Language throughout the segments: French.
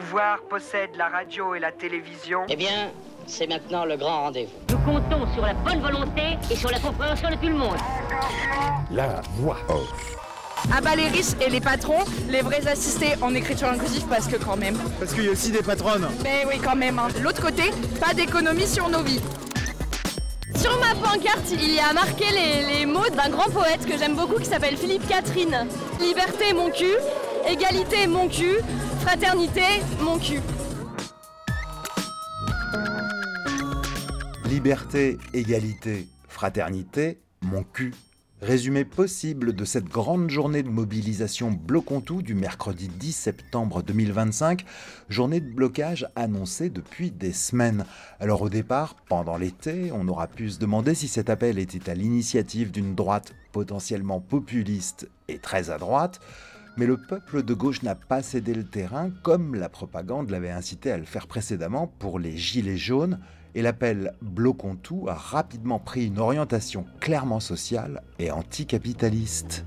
pouvoir possède la radio et la télévision. Eh bien, c'est maintenant le grand rendez-vous. Nous comptons sur la bonne volonté et sur la compréhension de tout le monde. La voix off. Ah bah les riches et les patrons, les vrais assistés en écriture inclusive parce que quand même. Parce qu'il y a aussi des patronnes. Mais oui quand même. De l'autre côté, pas d'économie sur nos vies. Sur ma pancarte, il y a marqué les mots d'un grand poète que j'aime beaucoup qui s'appelle Philippe Catherine. Liberté mon cul, égalité mon cul, fraternité mon cul. Liberté, égalité, fraternité, mon cul. Résumé possible de cette grande journée de mobilisation Bloquons tout du mercredi 10 septembre 2025, journée de blocage annoncée depuis des semaines. Alors au départ, pendant l'été, on aura pu se demander si cet appel était à l'initiative d'une droite potentiellement populiste et très à droite, mais le peuple de gauche n'a pas cédé le terrain comme la propagande l'avait incité à le faire précédemment pour les gilets jaunes, et l'appel « Bloquons tout » a rapidement pris une orientation clairement sociale et anticapitaliste.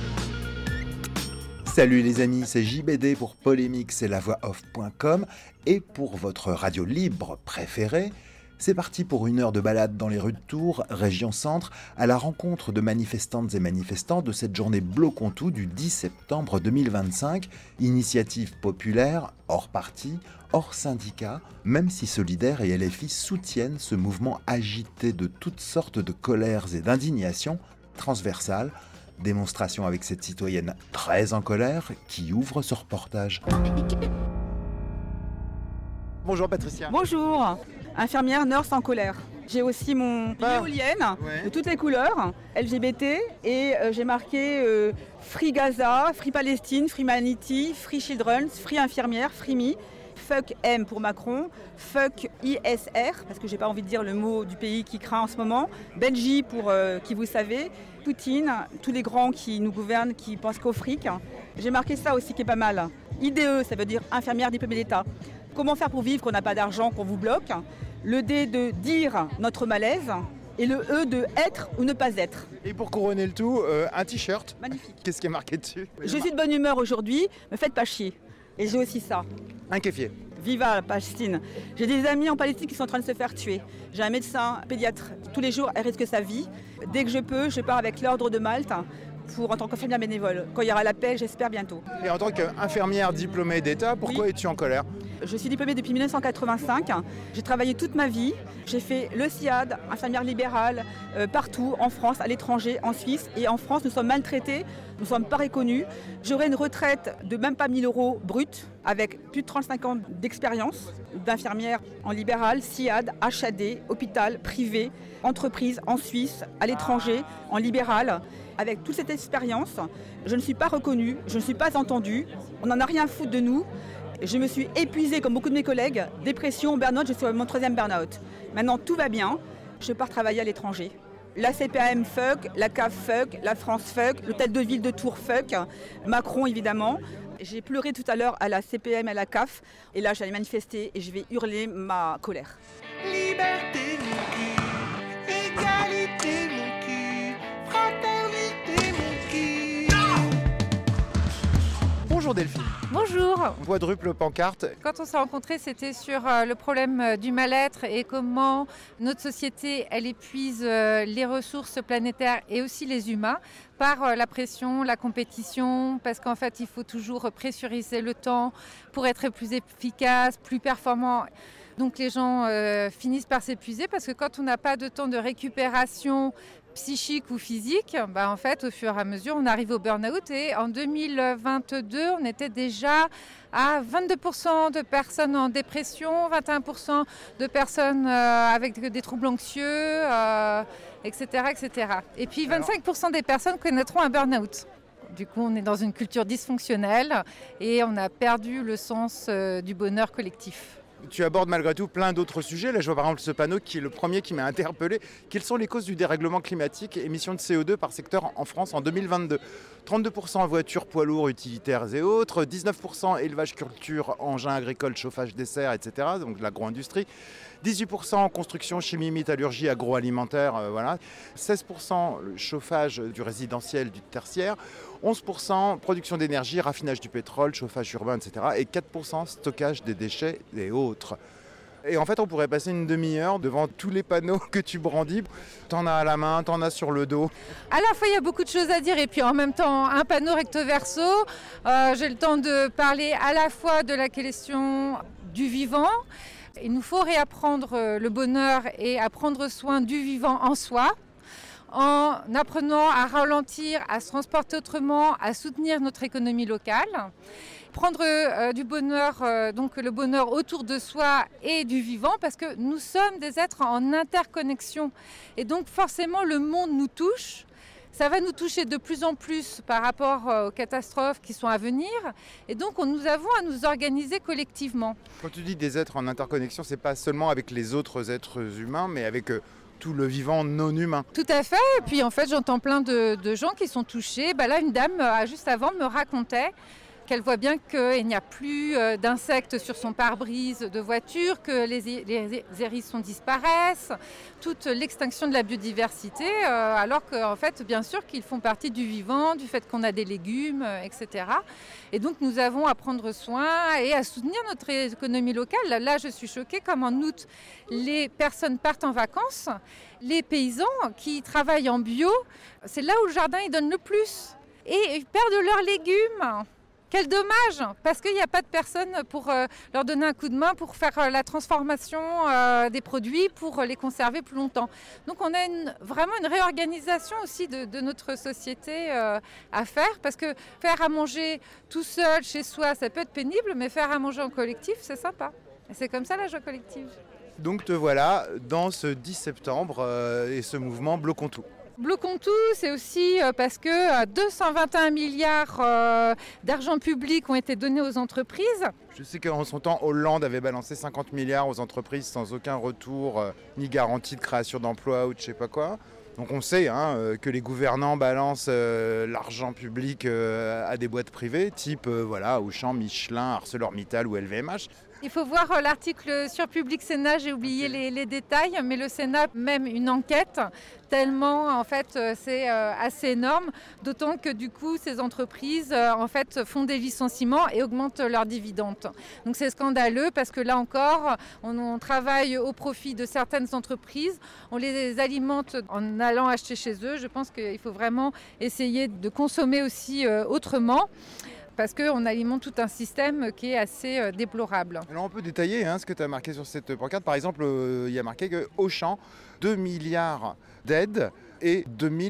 Salut les amis, c'est JBD pour Polémique, c'est lavoixoff.com, et pour votre radio libre préférée, c'est parti pour une heure de balade dans les rues de Tours, région centre, à la rencontre de manifestantes et manifestants de cette journée Bloquons tout du 10 septembre 2025, initiative populaire, hors parti, hors syndicat, même si Solidaires et LFI soutiennent ce mouvement agité de toutes sortes de colères et d'indignations transversales. Démonstration avec cette citoyenne très en colère qui ouvre ce reportage. Bonjour Patricia. Bonjour, infirmière nurse en colère. J'ai aussi mon éolienne de toutes les couleurs, LGBT, et j'ai marqué Free Gaza, Free Palestine, Free Humanity, Free Children, Free Infirmière, Free Me. Fuck M pour Macron, fuck ISR, parce que j'ai pas envie de dire le mot du pays qui craint en ce moment, Benji pour qui vous savez, Poutine, tous les grands qui nous gouvernent, qui pensent qu'au fric. J'ai marqué ça aussi qui est pas mal. IDE, ça veut dire infirmière diplômée d'État. Comment faire pour vivre qu'on n'a pas d'argent, qu'on vous bloque. Le D de dire notre malaise. Et le E de être ou ne pas être. Et pour couronner le tout, un t-shirt. Magnifique. Qu'est-ce qui est marqué dessus ? Je suis de bonne humeur aujourd'hui, me faites pas chier. Et j'ai aussi ça. Un kéfier. Viva la Palestine. J'ai des amis en Palestine qui sont en train de se faire tuer. J'ai un médecin pédiatre. Tous les jours, elle risque sa vie. Dès que je peux, je pars avec l'ordre de Malte en tant qu'infirmière bénévole. Quand il y aura la paix, j'espère bientôt. Et en tant qu'infirmière diplômée d'État, pourquoi es-tu en colère ? Je suis diplômée depuis 1985. J'ai travaillé toute ma vie. J'ai fait le SIAD, infirmière libérale, partout, en France, à l'étranger, en Suisse. Et en France, nous sommes maltraités, nous ne sommes pas reconnus. J'aurai une retraite de même pas 1000 € brut, avec plus de 35 ans d'expérience d'infirmière en libéral, SIAD, HAD, hôpital, privé, entreprise, en Suisse, à l'étranger, en libéral. Avec toute cette expérience, je ne suis pas reconnue, je ne suis pas entendue. On n'en a rien à foutre de nous. Je me suis épuisée comme beaucoup de mes collègues. Dépression, burn-out, je suis à mon 3e burn-out. Maintenant, tout va bien. Je pars travailler à l'étranger. La CPAM fuck, la CAF fuck, la France fuck, l'hôtel de ville de Tours fuck, Macron évidemment. J'ai pleuré tout à l'heure à la CPM, à la CAF. Et là, j'allais manifester et je vais hurler ma colère. Liberté mon cul, égalité mon cul, fraternité mon cul. Bonjour Delphine. Bonjour. Quadruple pancarte. Quand on s'est rencontrés, c'était sur le problème du mal-être et comment notre société, elle épuise les ressources planétaires et aussi les humains par la pression, la compétition, parce qu'en fait, il faut toujours pressuriser le temps pour être plus efficace, plus performant. Donc les gens finissent par s'épuiser parce que quand on n'a pas de temps de récupération psychique ou physique, en fait, au fur et à mesure, on arrive au burn-out. Et en 2022, on était déjà à 22% de personnes en dépression, 21% de personnes avec des troubles anxieux, etc., etc. Et puis 25% des personnes connaîtront un burn-out. Du coup, on est dans une culture dysfonctionnelle et on a perdu le sens du bonheur collectif. Tu abordes malgré tout plein d'autres sujets. Là, je vois par exemple ce panneau qui est le premier qui m'a interpellé. Quelles sont les causes du dérèglement climatique et émissions de CO2 par secteur en France en 2022 ? 32% en voitures, poids lourds, utilitaires et autres, 19% élevage, culture, engins agricoles, chauffage, dessert, etc. Donc de l'agro-industrie. 18% en construction, chimie, métallurgie, agroalimentaire, voilà. 16% le chauffage du résidentiel, du tertiaire. 11% production d'énergie, raffinage du pétrole, chauffage urbain, etc. Et 4% stockage des déchets et autres. Et en fait, on pourrait passer une demi-heure devant tous les panneaux que tu brandis. T'en as à la main, t'en as sur le dos. À la fois, il y a beaucoup de choses à dire et puis en même temps, un panneau recto verso. J'ai le temps de parler à la fois de la question du vivant. Il nous faut réapprendre le bonheur et à prendre soin du vivant en soi, en apprenant à ralentir, à se transporter autrement, à soutenir notre économie locale. Prendre du bonheur, donc le bonheur autour de soi et du vivant, parce que nous sommes des êtres en interconnexion. Et donc forcément, le monde nous touche. Ça va nous toucher de plus en plus par rapport aux catastrophes qui sont à venir. Et donc, nous avons à nous organiser collectivement. Quand tu dis des êtres en interconnexion, c'est pas seulement avec les autres êtres humains, mais avec tout le vivant non humain. Tout à fait. Et puis, en fait, j'entends plein de gens qui sont touchés. Là, une dame, juste avant, me racontait qu'elle voit bien qu'il n'y a plus d'insectes sur son pare-brise de voiture, que les hérissons disparaissent, toute l'extinction de la biodiversité, alors qu'en fait, bien sûr, qu'ils font partie du vivant, du fait qu'on a des légumes, etc. Et donc, nous avons à prendre soin et à soutenir notre économie locale. Là, je suis choquée comme en août, les personnes partent en vacances. Les paysans qui travaillent en bio, c'est là où le jardin, ils donnent le plus. Et ils perdent leurs légumes. Quel dommage, parce qu'il n'y a pas de personne pour leur donner un coup de main pour faire la transformation des produits, pour les conserver plus longtemps. Donc on a vraiment une réorganisation aussi de notre société à faire, parce que faire à manger tout seul, chez soi, ça peut être pénible, mais faire à manger en collectif, c'est sympa. Et c'est comme ça la joie collective. Donc te voilà dans ce 10 septembre et ce mouvement Bloquons tout. Bloquons tout, c'est aussi parce que 221 milliards d'argent public ont été donnés aux entreprises. Je sais qu'en son temps, Hollande avait balancé 50 milliards aux entreprises sans aucun retour, ni garantie de création d'emplois ou de je sais pas quoi. Donc on sait que les gouvernants balancent l'argent public à des boîtes privées, type Auchan, Michelin, ArcelorMittal ou LVMH. Il faut voir l'article sur Public Sénat, j'ai oublié les détails, mais le Sénat même une enquête, tellement en fait c'est assez énorme, d'autant que du coup ces entreprises en fait font des licenciements et augmentent leurs dividendes. Donc c'est scandaleux parce que là encore on travaille au profit de certaines entreprises, on les alimente en allant acheter chez eux. Je pense qu'il faut vraiment essayer de consommer aussi autrement, parce qu'on alimente tout un système qui est assez déplorable. Alors on peut détailler ce que tu as marqué sur cette pancarte. Par exemple, il y a marqué que Auchan, 2 milliards d'aides et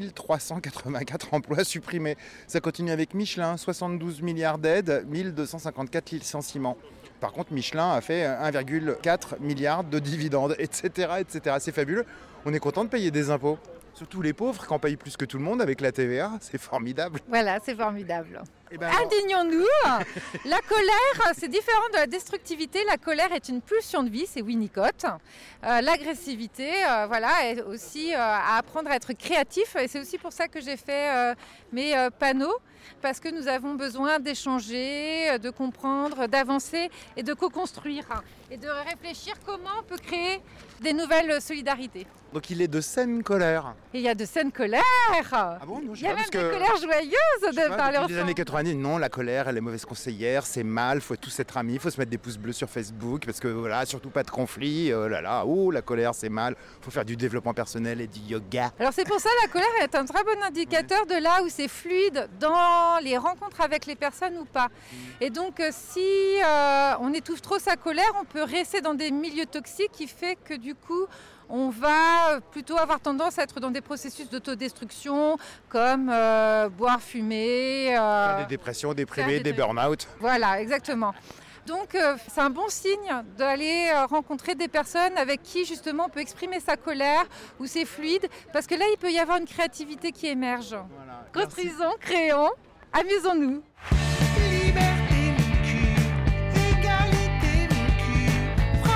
2384 emplois supprimés. Ça continue avec Michelin, 72 milliards d'aides, 1254 licenciements. Par contre, Michelin a fait 1,4 milliard de dividendes, etc., etc. C'est fabuleux. On est content de payer des impôts. Surtout les pauvres qui en payent plus que tout le monde avec la TVA, c'est formidable. Voilà, c'est formidable. Indignons-nous. La colère, c'est différent de la destructivité. La colère est une pulsion de vie, c'est Winnicott. L'agressivité, est aussi à apprendre à être créatif. Et c'est aussi pour ça que j'ai fait mes panneaux, parce que nous avons besoin d'échanger, de comprendre, d'avancer et de co-construire. Et de réfléchir comment on peut créer des nouvelles solidarités. Donc il est de saine colère. Et il y a de saine colère. Ah bon, non, il y a même des colères joyeuses de parler ensemble. Depuis les années 90, non, la colère, elle est mauvaise conseillère, c'est mal, il faut tous être amis, il faut se mettre des pouces bleus sur Facebook, parce que surtout pas de conflit, la colère c'est mal, il faut faire du développement personnel et du yoga. Alors c'est pour ça la colère est un très bon indicateur de là où c'est fluide dans les rencontres avec les personnes ou pas. Et donc si on étouffe trop sa colère, on peut rester dans des milieux toxiques qui fait que du coup on va plutôt avoir tendance à être dans des processus d'autodestruction comme boire, fumer. Des dépressions, déprimer, des burn-out. Voilà, exactement. Donc c'est un bon signe d'aller rencontrer des personnes avec qui justement on peut exprimer sa colère, où c'est fluide, parce que là il peut y avoir une créativité qui émerge. Voilà, construisons, créons, amusons-nous. Liberté, mon cul, égalité, mon cul,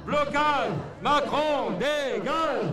Blocage. Macron, dégage.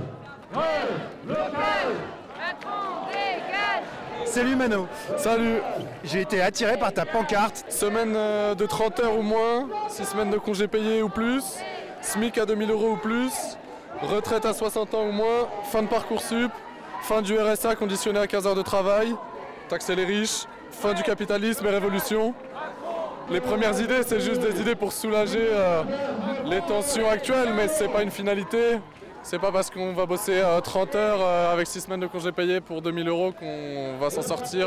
Blocage. Macron, dégage. Salut Mano. Salut. J'ai été attiré par ta pancarte. Semaine de 30 heures ou moins, 6 semaines de congés payés ou plus, SMIC à 2000 € ou plus, retraite à 60 ans ou moins, fin de Parcoursup, fin du RSA conditionné à 15 heures de travail, taxer les riches, fin du capitalisme et révolution. Les premières idées, c'est juste des idées pour soulager les tensions actuelles, mais c'est pas une finalité. C'est pas parce qu'on va bosser 30 heures avec 6 semaines de congés payés pour 2000 € qu'on va s'en sortir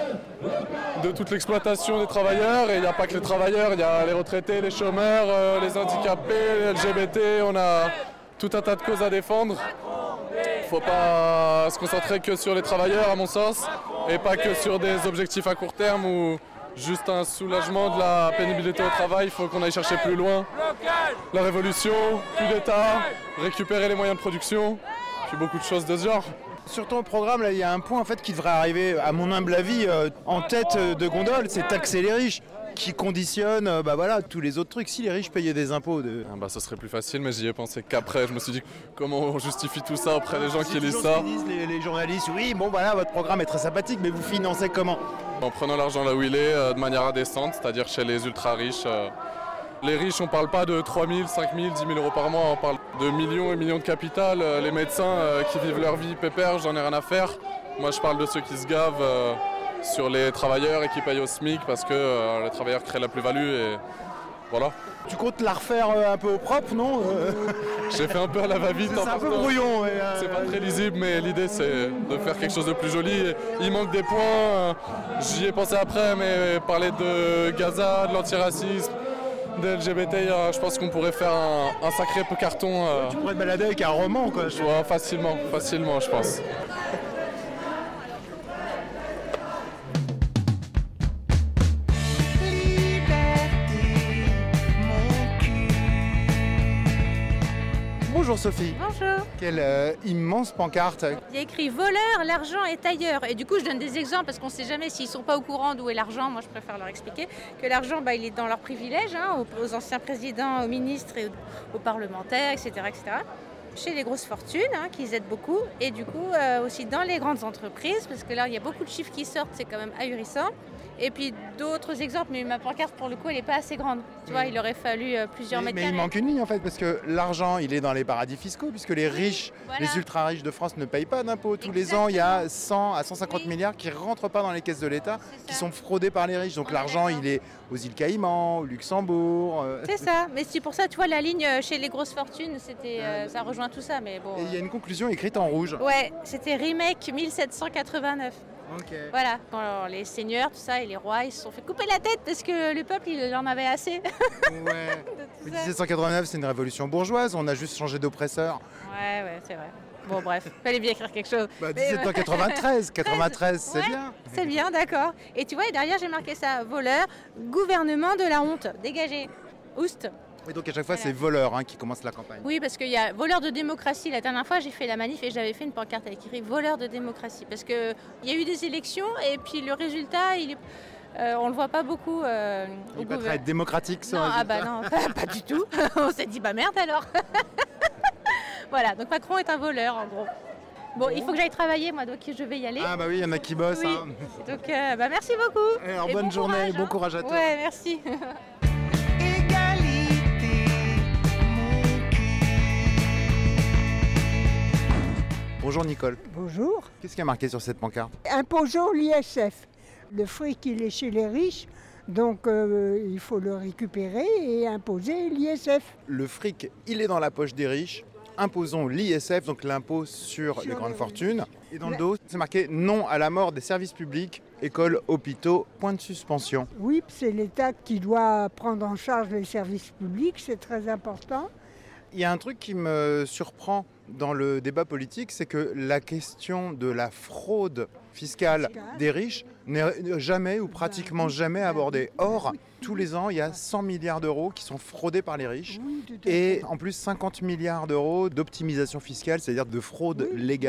de toute l'exploitation des travailleurs. Et il n'y a pas que les travailleurs, il y a les retraités, les chômeurs, les handicapés, les LGBT, on a tout un tas de causes à défendre. Il ne faut pas se concentrer que sur les travailleurs à mon sens, et pas que sur des objectifs à court terme ou juste un soulagement de la pénibilité au travail. Il faut qu'on aille chercher plus loin. La révolution, plus d'État, récupérer les moyens de production, puis beaucoup de choses de ce genre. Sur ton programme, là, il y a un point en fait, qui devrait arriver, à mon humble avis, en tête de gondole, c'est taxer les riches, qui conditionne tous les autres trucs. Si les riches payaient des impôts... Ce serait plus facile, mais j'y ai pensé qu'après. Je me suis dit, comment on justifie tout ça auprès des gens qui lisent ça? Les journalistes, oui, votre programme est très sympathique, mais vous financez comment? En prenant l'argent là où il est, de manière indécente, c'est-à-dire chez les ultra-riches. Les riches, on ne parle pas de 3 000, 5 000, 10 000 € par mois, on parle de millions et millions de capital. Les médecins qui vivent leur vie pépère, j'en ai rien à faire. Moi, je parle de ceux qui se gavent sur les travailleurs et qui payent au SMIC parce que les travailleurs créent la plus-value et voilà. Tu comptes la refaire un peu au propre, non? J'ai fait un peu à la va-vite. C'est un peu brouillon. C'est pas très lisible, mais l'idée c'est de faire quelque chose de plus joli. Il manque des points, j'y ai pensé après, mais parler de Gaza, de l'antiracisme, des LGBT, je pense qu'on pourrait faire un sacré peu carton. Tu pourrais te balader avec un roman, quoi. Ouais, facilement, je pense. Bonjour Sophie. Bonjour. Quelle immense pancarte. Il y a écrit voleur, l'argent est ailleurs. Et du coup, je donne des exemples parce qu'on ne sait jamais s'ils ne sont pas au courant d'où est l'argent. Moi, je préfère leur expliquer que l'argent, il est dans leurs privilèges, aux anciens présidents, aux ministres et aux parlementaires, etc., etc. Chez les grosses fortunes, qu'ils aident beaucoup. Et du coup, aussi dans les grandes entreprises, parce que là, il y a beaucoup de chiffres qui sortent, c'est quand même ahurissant. Et puis d'autres exemples, mais ma pancarte pour le coup elle n'est pas assez grande. Tu vois, il aurait fallu plusieurs mètres carrés. Mais il manque une ligne en fait, parce que l'argent il est dans les paradis fiscaux, puisque les riches, les ultra-riches de France ne payent pas d'impôts. Tous les ans, il y a 100 à 150 milliards qui ne rentrent pas dans les caisses de l'État, qui sont fraudés par les riches. Donc l'argent il est aux îles Caïmans, au Luxembourg. C'est ça, mais c'est pour ça, tu vois, la ligne chez les grosses fortunes, ça rejoint tout ça. Mais bon, et il y a une conclusion écrite en rouge. Ouais, c'était remake 1789. Okay. Voilà, quand les seigneurs, tout ça, et les rois, ils se sont fait couper la tête parce que le peuple, il en avait assez. Ouais. 1789, c'est une révolution bourgeoise, on a juste changé d'oppresseur. Ouais, c'est vrai. Bon, bref, fallait bien écrire quelque chose. 1793, 93, c'est bien. C'est bien, d'accord. Et tu vois, derrière, j'ai marqué ça, voleur, gouvernement de la honte, dégagé, oust. Et donc à chaque fois, c'est voleur qui commence la campagne. Oui, parce qu'il y a voleur de démocratie. La dernière fois, j'ai fait la manif et j'avais fait une pancarte avec écrit voleur de démocratie. Parce qu'il y a eu des élections et puis le résultat, on ne le voit pas beaucoup. Il va pas être démocratique, ce Non, résultat. non, pas du tout. On s'est dit, merde alors. Voilà, donc Macron est un voleur en gros. Bon, il faut que j'aille travailler, moi, donc je vais y aller. Ah bah oui, il y en a qui bossent. Oui. Donc, merci beaucoup. Alors, bonne journée, bon courage à toi. Ouais, merci. Bonjour Nicole. Bonjour. Qu'est-ce qui a marqué sur cette pancarte? Imposons l'ISF. Le fric, il est chez les riches, donc il faut le récupérer et imposer l'ISF. Le fric, il est dans la poche des riches. Imposons l'ISF, donc l'impôt sur les grandes fortunes. Et dans le dos, c'est marqué non à la mort des services publics, écoles, hôpitaux, point de suspension. Oui, c'est l'État qui doit prendre en charge les services publics, c'est très important. Il y a un truc qui me surprend dans le débat politique, c'est que la question de la fraude fiscale des riches n'est jamais ou pratiquement jamais abordée. Or, tous les ans, il y a 100 milliards d'euros qui sont fraudés par les riches et en plus 50 milliards d'euros d'optimisation fiscale, c'est-à-dire de fraude légale.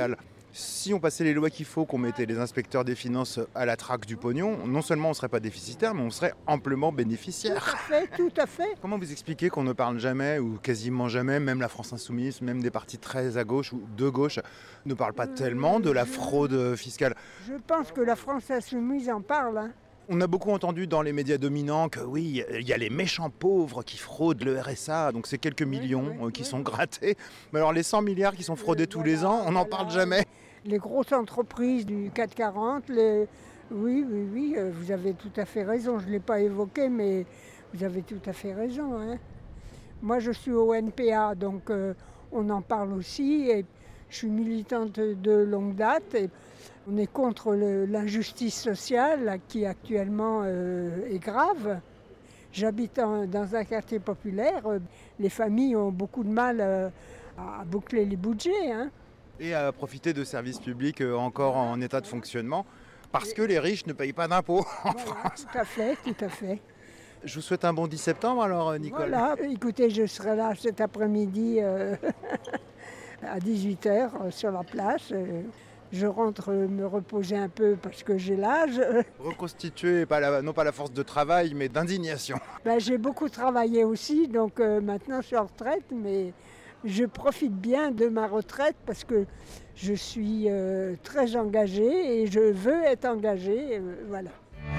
Si on passait les lois qu'il faut, qu'on mettait les inspecteurs des finances à la traque du pognon, non seulement on ne serait pas déficitaire, mais on serait amplement bénéficiaire. Tout à fait. Comment vous expliquez qu'on ne parle jamais, ou quasiment jamais, même la France Insoumise, même des partis très à gauche ou de gauche, ne parlent pas tellement de la fraude fiscale? Je pense que la France Insoumise en parle. Hein. On a beaucoup entendu dans les médias dominants que oui, il y a les méchants pauvres qui fraudent le RSA, donc c'est quelques millions qui sont grattés. Mais alors les 100 milliards qui sont fraudés tous les ans, on n'en parle jamais. Les grosses entreprises du 440, oui, vous avez tout à fait raison. Je ne l'ai pas évoqué, mais vous avez tout à fait raison. Hein. Moi, je suis au NPA, donc on en parle aussi. Et je suis militante de longue date. Et on est contre l'injustice sociale qui actuellement est grave. J'habite dans un quartier populaire. Les familles ont beaucoup de mal à boucler les budgets. Hein. Et à profiter de services publics encore en état de fonctionnement, parce que les riches ne payent pas d'impôts en France. Tout à fait, tout à fait. Je vous souhaite un bon 10 septembre alors, Nicole. Voilà, écoutez, je serai là cet après-midi à 18h sur la place. Je rentre me reposer un peu parce que j'ai l'âge. Reconstituer, non pas la force de travail, mais d'indignation. J'ai beaucoup travaillé aussi, donc maintenant je suis en retraite, mais je profite bien de ma retraite parce que je suis très engagée et je veux être engagée, voilà.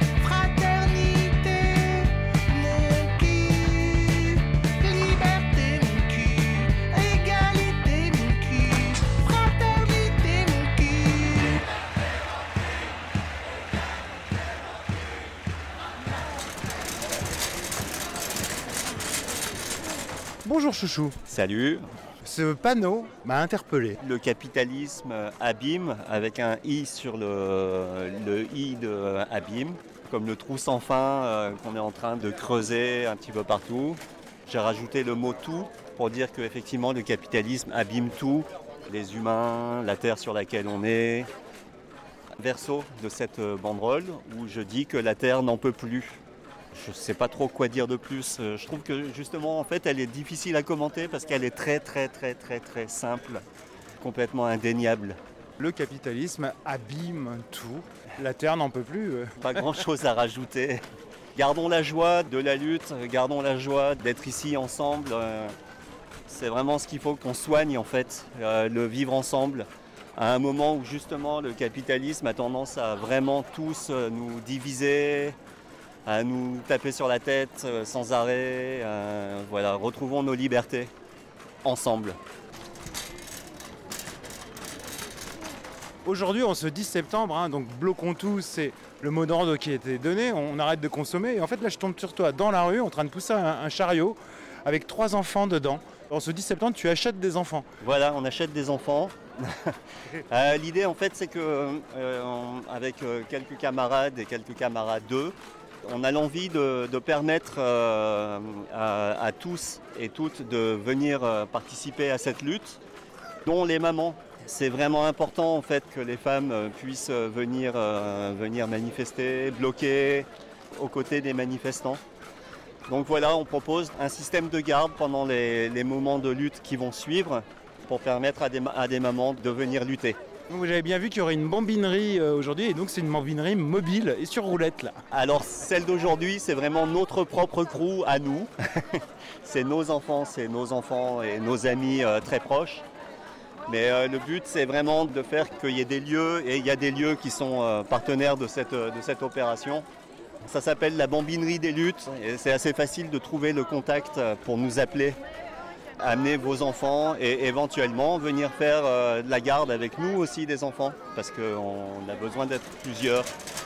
Bonjour chouchou. Salut. Ce panneau m'a interpellé. Le capitalisme abîme avec un i sur le i de abîme, comme le trou sans fin qu'on est en train de creuser un petit peu partout. J'ai rajouté le mot tout pour dire qu'effectivement le capitalisme abîme tout, les humains, la terre sur laquelle on est. Verso de cette banderole où je dis que la terre n'en peut plus. Je ne sais pas trop quoi dire de plus. Je trouve que justement, en fait, elle est difficile à commenter parce qu'elle est très simple, complètement indéniable. Le capitalisme abîme tout. La terre n'en peut plus. Pas grand-chose à rajouter. Gardons la joie de la lutte, gardons la joie d'être ici ensemble. C'est vraiment ce qu'il faut qu'on soigne, en fait, le vivre ensemble. À un moment où justement le capitalisme a tendance à vraiment tous nous diviser, à nous taper sur la tête sans arrêt. Voilà, retrouvons nos libertés ensemble. Aujourd'hui, en ce 10 septembre, donc bloquons tout, c'est le mot d'ordre qui a été donné, on arrête de consommer. Et en fait, là, je tombe sur toi dans la rue, en train de pousser un chariot avec 3 enfants dedans. En ce 10 septembre, tu achètes des enfants. Voilà, on achète des enfants. L'idée, en fait, c'est que avec quelques camarades et quelques camarades d'eux, on a l'envie de permettre à tous et toutes de venir participer à cette lutte, dont les mamans. C'est vraiment important en fait que les femmes puissent venir manifester, bloquer aux côtés des manifestants. Donc voilà, on propose un système de garde pendant les moments de lutte qui vont suivre pour permettre à des mamans de venir lutter. Vous avez bien vu qu'il y aurait une bambinerie aujourd'hui et donc c'est une bambinerie mobile et sur roulette là. Alors celle d'aujourd'hui c'est vraiment notre propre crew à nous. C'est nos enfants et nos amis très proches. Mais le but c'est vraiment de faire qu'il y ait des lieux et il y a des lieux qui sont partenaires de cette opération. Ça s'appelle la bambinerie des luttes et c'est assez facile de trouver le contact pour nous appeler. Amener vos enfants et éventuellement venir faire de la garde avec nous aussi des enfants parce qu'on a besoin d'être plusieurs.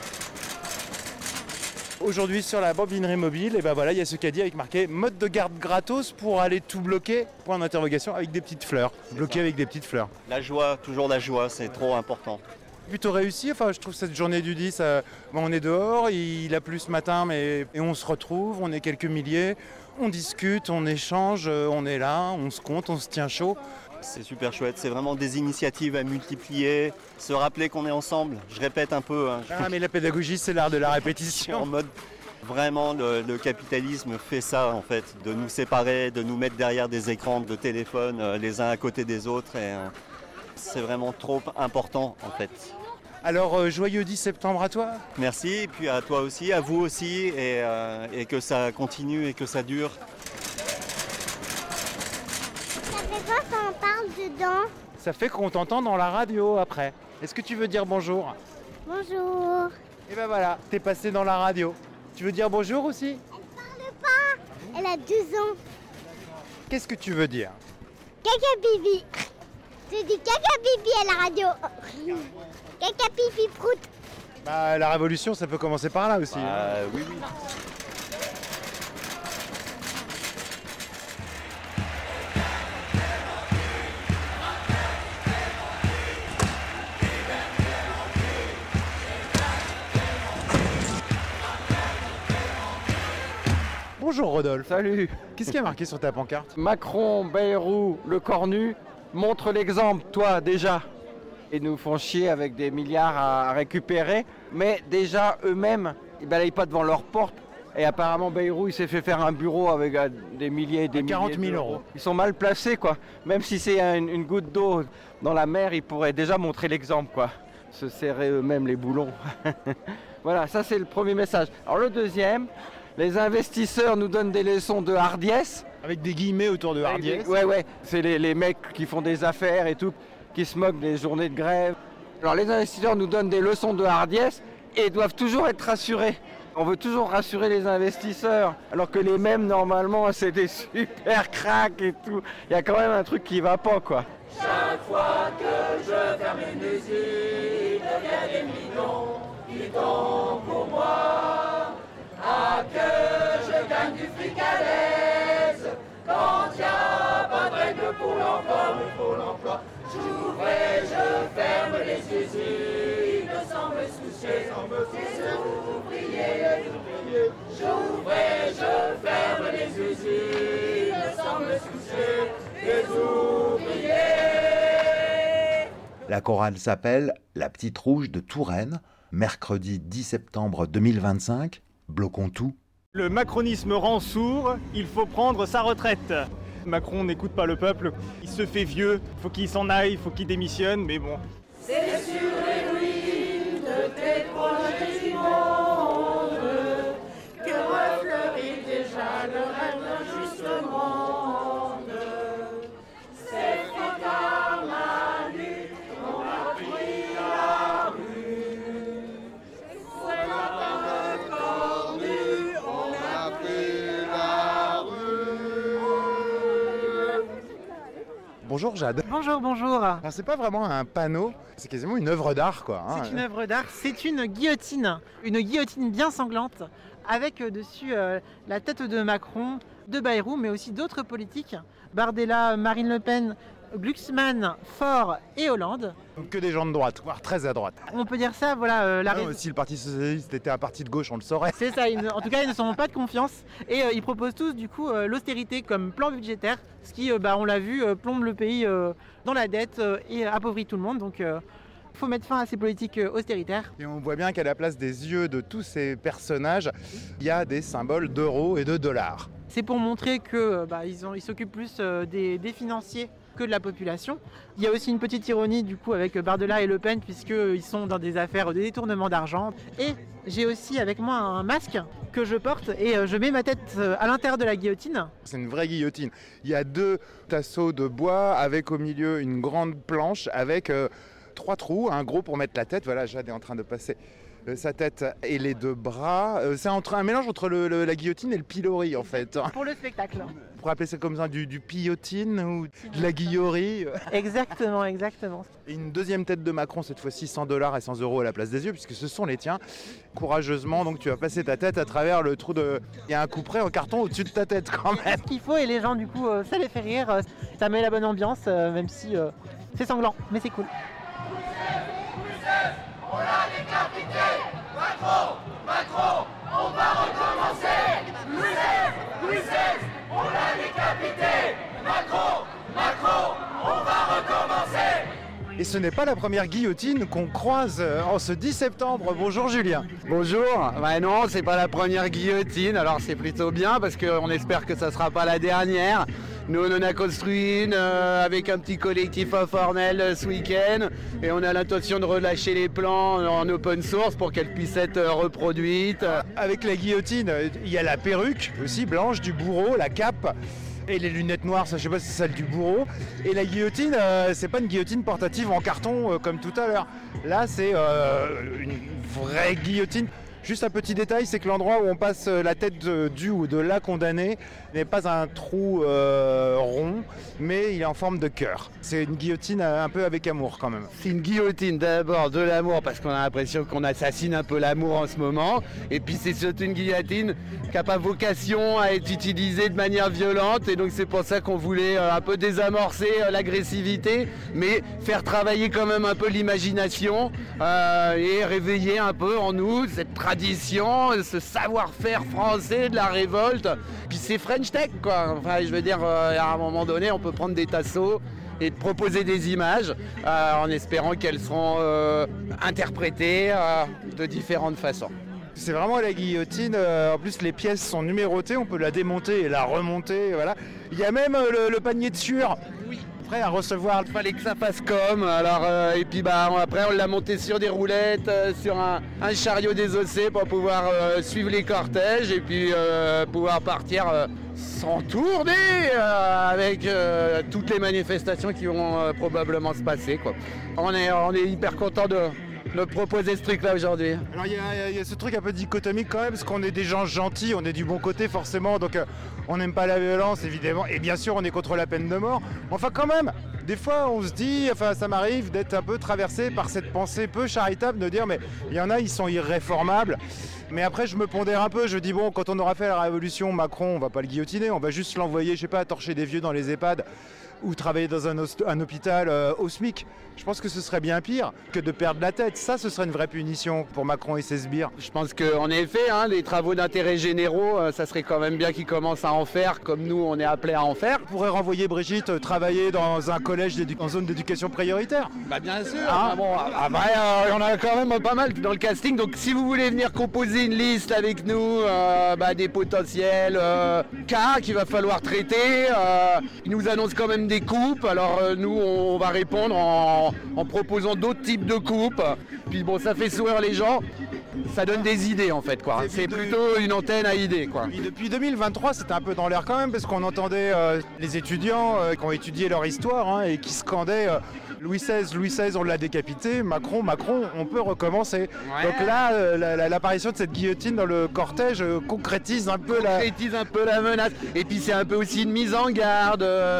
Aujourd'hui sur la bambinerie mobile, et ben voilà, il y a ce caddie avec marqué mode de garde gratos pour aller tout bloquer, point d'interrogation, avec des petites fleurs. Bloqué avec des petites fleurs. La joie, toujours la joie, c'est trop important. Plutôt réussi, enfin je trouve cette journée du 10, on est dehors, il a plu ce matin et on se retrouve, on est quelques milliers, on discute, on échange, on est là, on se compte, on se tient chaud. C'est super chouette, c'est vraiment des initiatives à multiplier, se rappeler qu'on est ensemble, je répète un peu. Ah mais la pédagogie c'est l'art de la répétition. En mode, vraiment le capitalisme fait ça en fait, de nous séparer, de nous mettre derrière des écrans de téléphone les uns à côté des autres. C'est vraiment trop important en fait. Alors, joyeux 10 septembre à toi. Merci, et puis à toi aussi, à vous aussi, et que ça continue et que ça dure. Ça fait quoi quand on parle dedans? Ça fait qu'on t'entend dans la radio après. Est-ce que tu veux dire bonjour? Bonjour. Et ben voilà, t'es passé dans la radio. Tu veux dire bonjour aussi? Elle parle pas. Elle a 12 ans. Qu'est-ce que tu veux dire? Caca pipi. Tu dis caca pipi à la radio. Caca pipi prout. Bah, la révolution, ça peut commencer par là aussi. Oui. Bonjour Rodolphe. Salut. Qu'est-ce qui a marqué sur ta pancarte? Macron, Bayrou, le cornu, montre l'exemple, toi déjà. Ils nous font chier avec des milliards à récupérer, mais déjà eux-mêmes, ils balayent pas devant leur porte. Et apparemment Bayrou, il s'est fait faire un bureau avec des milliers et des milliers 40 000 d'euros. euros. Ils sont mal placés, quoi. Même si c'est une goutte d'eau dans la mer, ils pourraient déjà montrer l'exemple, quoi. Se serrer eux-mêmes les boulons. Voilà, ça c'est le premier message. Alors le deuxième, les investisseurs nous donnent des leçons de hardiesse. Avec des guillemets autour de hardiesse. Ouais. C'est les mecs qui font des affaires et tout, qui se moquent des journées de grève. Alors les investisseurs nous donnent des leçons de hardiesse et doivent toujours être rassurés. On veut toujours rassurer les investisseurs, alors que les mêmes, normalement, c'est des super cracks et tout. Il y a quand même un truc qui va pas, quoi. Chaque fois que je ferme une usine, il y a des millions qui tombent pour moi. Ah, que je gagne du fric à l'aise quand il n'y a pas de règle pour l'emploi. J'ouvre et je ferme les usines sans me soucier des ouvriers. J'ouvre et je ferme les usines sans me soucier des ouvriers. La chorale s'appelle La Petite Rouge de Touraine, mercredi 10 septembre 2025. Bloquons tout. Le macronisme rend sourd, il faut prendre sa retraite. Macron n'écoute pas le peuple, il se fait vieux, faut qu'il s'en aille, il faut qu'il démissionne, mais bon. C'est sur les ruines de tes projets du monde que refleurit déjà le rêve d'un juste monde. C'est par la lutte qu'on a pris la rue. C'est par le cornu on a pris la rue. Bonjour Jade. Bonjour. Alors, c'est pas vraiment un panneau, c'est quasiment une œuvre d'art quoi. C'est une œuvre d'art, c'est une guillotine bien sanglante, avec dessus la tête de Macron, de Bayrou, mais aussi d'autres politiques, Bardella, Marine Le Pen, Glucksmann, Faure et Hollande. Donc que des gens de droite, voire très à droite. On peut dire ça, voilà. Si le Parti Socialiste était un parti de gauche, on le saurait. C'est ça, en tout cas ils ne sont pas de confiance et ils proposent tous du coup l'austérité comme plan budgétaire, ce qui, on l'a vu, plombe le pays dans la dette et appauvrit tout le monde. Donc il faut mettre fin à ces politiques austéritaires. Et on voit bien qu'à la place des yeux de tous ces personnages, il y a des symboles d'euros et de dollars. C'est pour montrer que ils s'occupent plus des financiers que de la population. Il y a aussi une petite ironie du coup avec Bardella et Le Pen puisqu'ils sont dans des affaires de détournement d'argent. Et j'ai aussi avec moi un masque que je porte et je mets ma tête à l'intérieur de la guillotine. C'est une vraie guillotine. Il y a 2 tasseaux de bois avec au milieu une grande planche avec 3 trous, un gros pour mettre la tête. Voilà, Jade est en train de passer sa tête et les 2 bras. C'est un mélange entre la guillotine et le pilori en fait. Pour le spectacle. On pourrait appeler ça comme ça du pillotine ou de la guillorie. Exactement. Et une deuxième tête de Macron, cette fois-ci $100 et 100 € à la place des yeux, puisque ce sont les tiens. Courageusement, donc tu vas passer ta tête à travers le trou de... Il y a un couperet en carton au-dessus de ta tête quand même. Ce qu'il faut et les gens du coup, ça les fait rire. Ça met la bonne ambiance, même si c'est sanglant, mais c'est cool. On l'a décapité. Macron, on va recommencer. Louis XVI, on l'a décapité. Macron, on va recommencer. Et ce n'est pas la première guillotine qu'on croise en ce 10 septembre. Bonjour Julien. Bonjour. Non, c'est pas la première guillotine, alors c'est plutôt bien parce qu'on espère que ça sera pas la dernière. Nous, on en a construit une avec un petit collectif informel ce week-end et on a l'intention de relâcher les plans en open source pour qu'elles puissent être reproduites. Avec la guillotine, il y a la perruque aussi blanche du bourreau, la cape et les lunettes noires, ça je sais pas si c'est celle du bourreau. Et la guillotine, c'est pas une guillotine portative en carton comme tout à l'heure. Là, c'est une vraie guillotine. Juste un petit détail, c'est que l'endroit où on passe la tête du ou de la condamnée n'est pas un trou rond, mais il est en forme de cœur. C'est une guillotine un peu avec amour quand même. C'est une guillotine d'abord de l'amour parce qu'on a l'impression qu'on assassine un peu l'amour en ce moment. Et puis c'est surtout une guillotine qui n'a pas vocation à être utilisée de manière violente. Et donc c'est pour ça qu'on voulait un peu désamorcer l'agressivité, mais faire travailler quand même un peu l'imagination et réveiller un peu en nous cette tradition, ce savoir-faire français de la révolte. Puis c'est French Tech quoi. Enfin je veux dire, à un moment donné on peut prendre des tasseaux et proposer des images en espérant qu'elles seront interprétées de différentes façons. C'est vraiment la guillotine, en plus les pièces sont numérotées, on peut la démonter et la remonter, voilà. Il y a même le panier de sueur. Oui. Prêt à recevoir. Il fallait que ça fasse comme, alors et puis après on l'a monté sur des roulettes, sur un chariot désossé pour pouvoir suivre les cortèges et puis pouvoir partir sans tourner avec toutes les manifestations qui vont probablement se passer quoi. On est hyper content de proposer ce truc-là aujourd'hui. Alors il y a ce truc un peu dichotomique quand même, parce qu'on est des gens gentils, on est du bon côté forcément, donc on n'aime pas la violence évidemment, et bien sûr on est contre la peine de mort. Enfin quand même, des fois on se dit, enfin ça m'arrive d'être un peu traversé par cette pensée peu charitable, de dire mais il y en a, ils sont irréformables. Mais après je me pondère un peu, je dis bon, quand on aura fait la révolution, Macron, on va pas le guillotiner, on va juste l'envoyer, je sais pas, torcher des vieux dans les EHPAD ou travailler dans un hôpital au SMIC. Je pense que ce serait bien pire que de perdre la tête. Ça, ce serait une vraie punition pour Macron et ses sbires. Je pense qu'en effet, les travaux d'intérêt généraux, ça serait quand même bien qu'ils commencent à en faire comme nous, on est appelés à en faire. On pourrait renvoyer Brigitte travailler dans un collège en zone d'éducation prioritaire. Bah bien sûr. Après, on a quand même pas mal dans le casting. Donc si vous voulez venir composer une liste avec nous des potentiels cas qu'il va falloir traiter, ils nous annoncent quand même des coupes. Alors nous, on va répondre en proposant d'autres types de coupes. Puis bon, ça fait sourire les gens. Ça donne des idées en fait quoi. C'est plutôt une antenne à idées quoi. Et depuis 2023, c'était un peu dans l'air quand même, parce qu'on entendait les étudiants qui ont étudié leur histoire et qui scandaient Louis XVI, on l'a décapité, Macron, on peut recommencer. Ouais. Donc là, l'apparition de cette guillotine dans le cortège concrétise un peu la menace. Et puis c'est un peu aussi une mise en garde à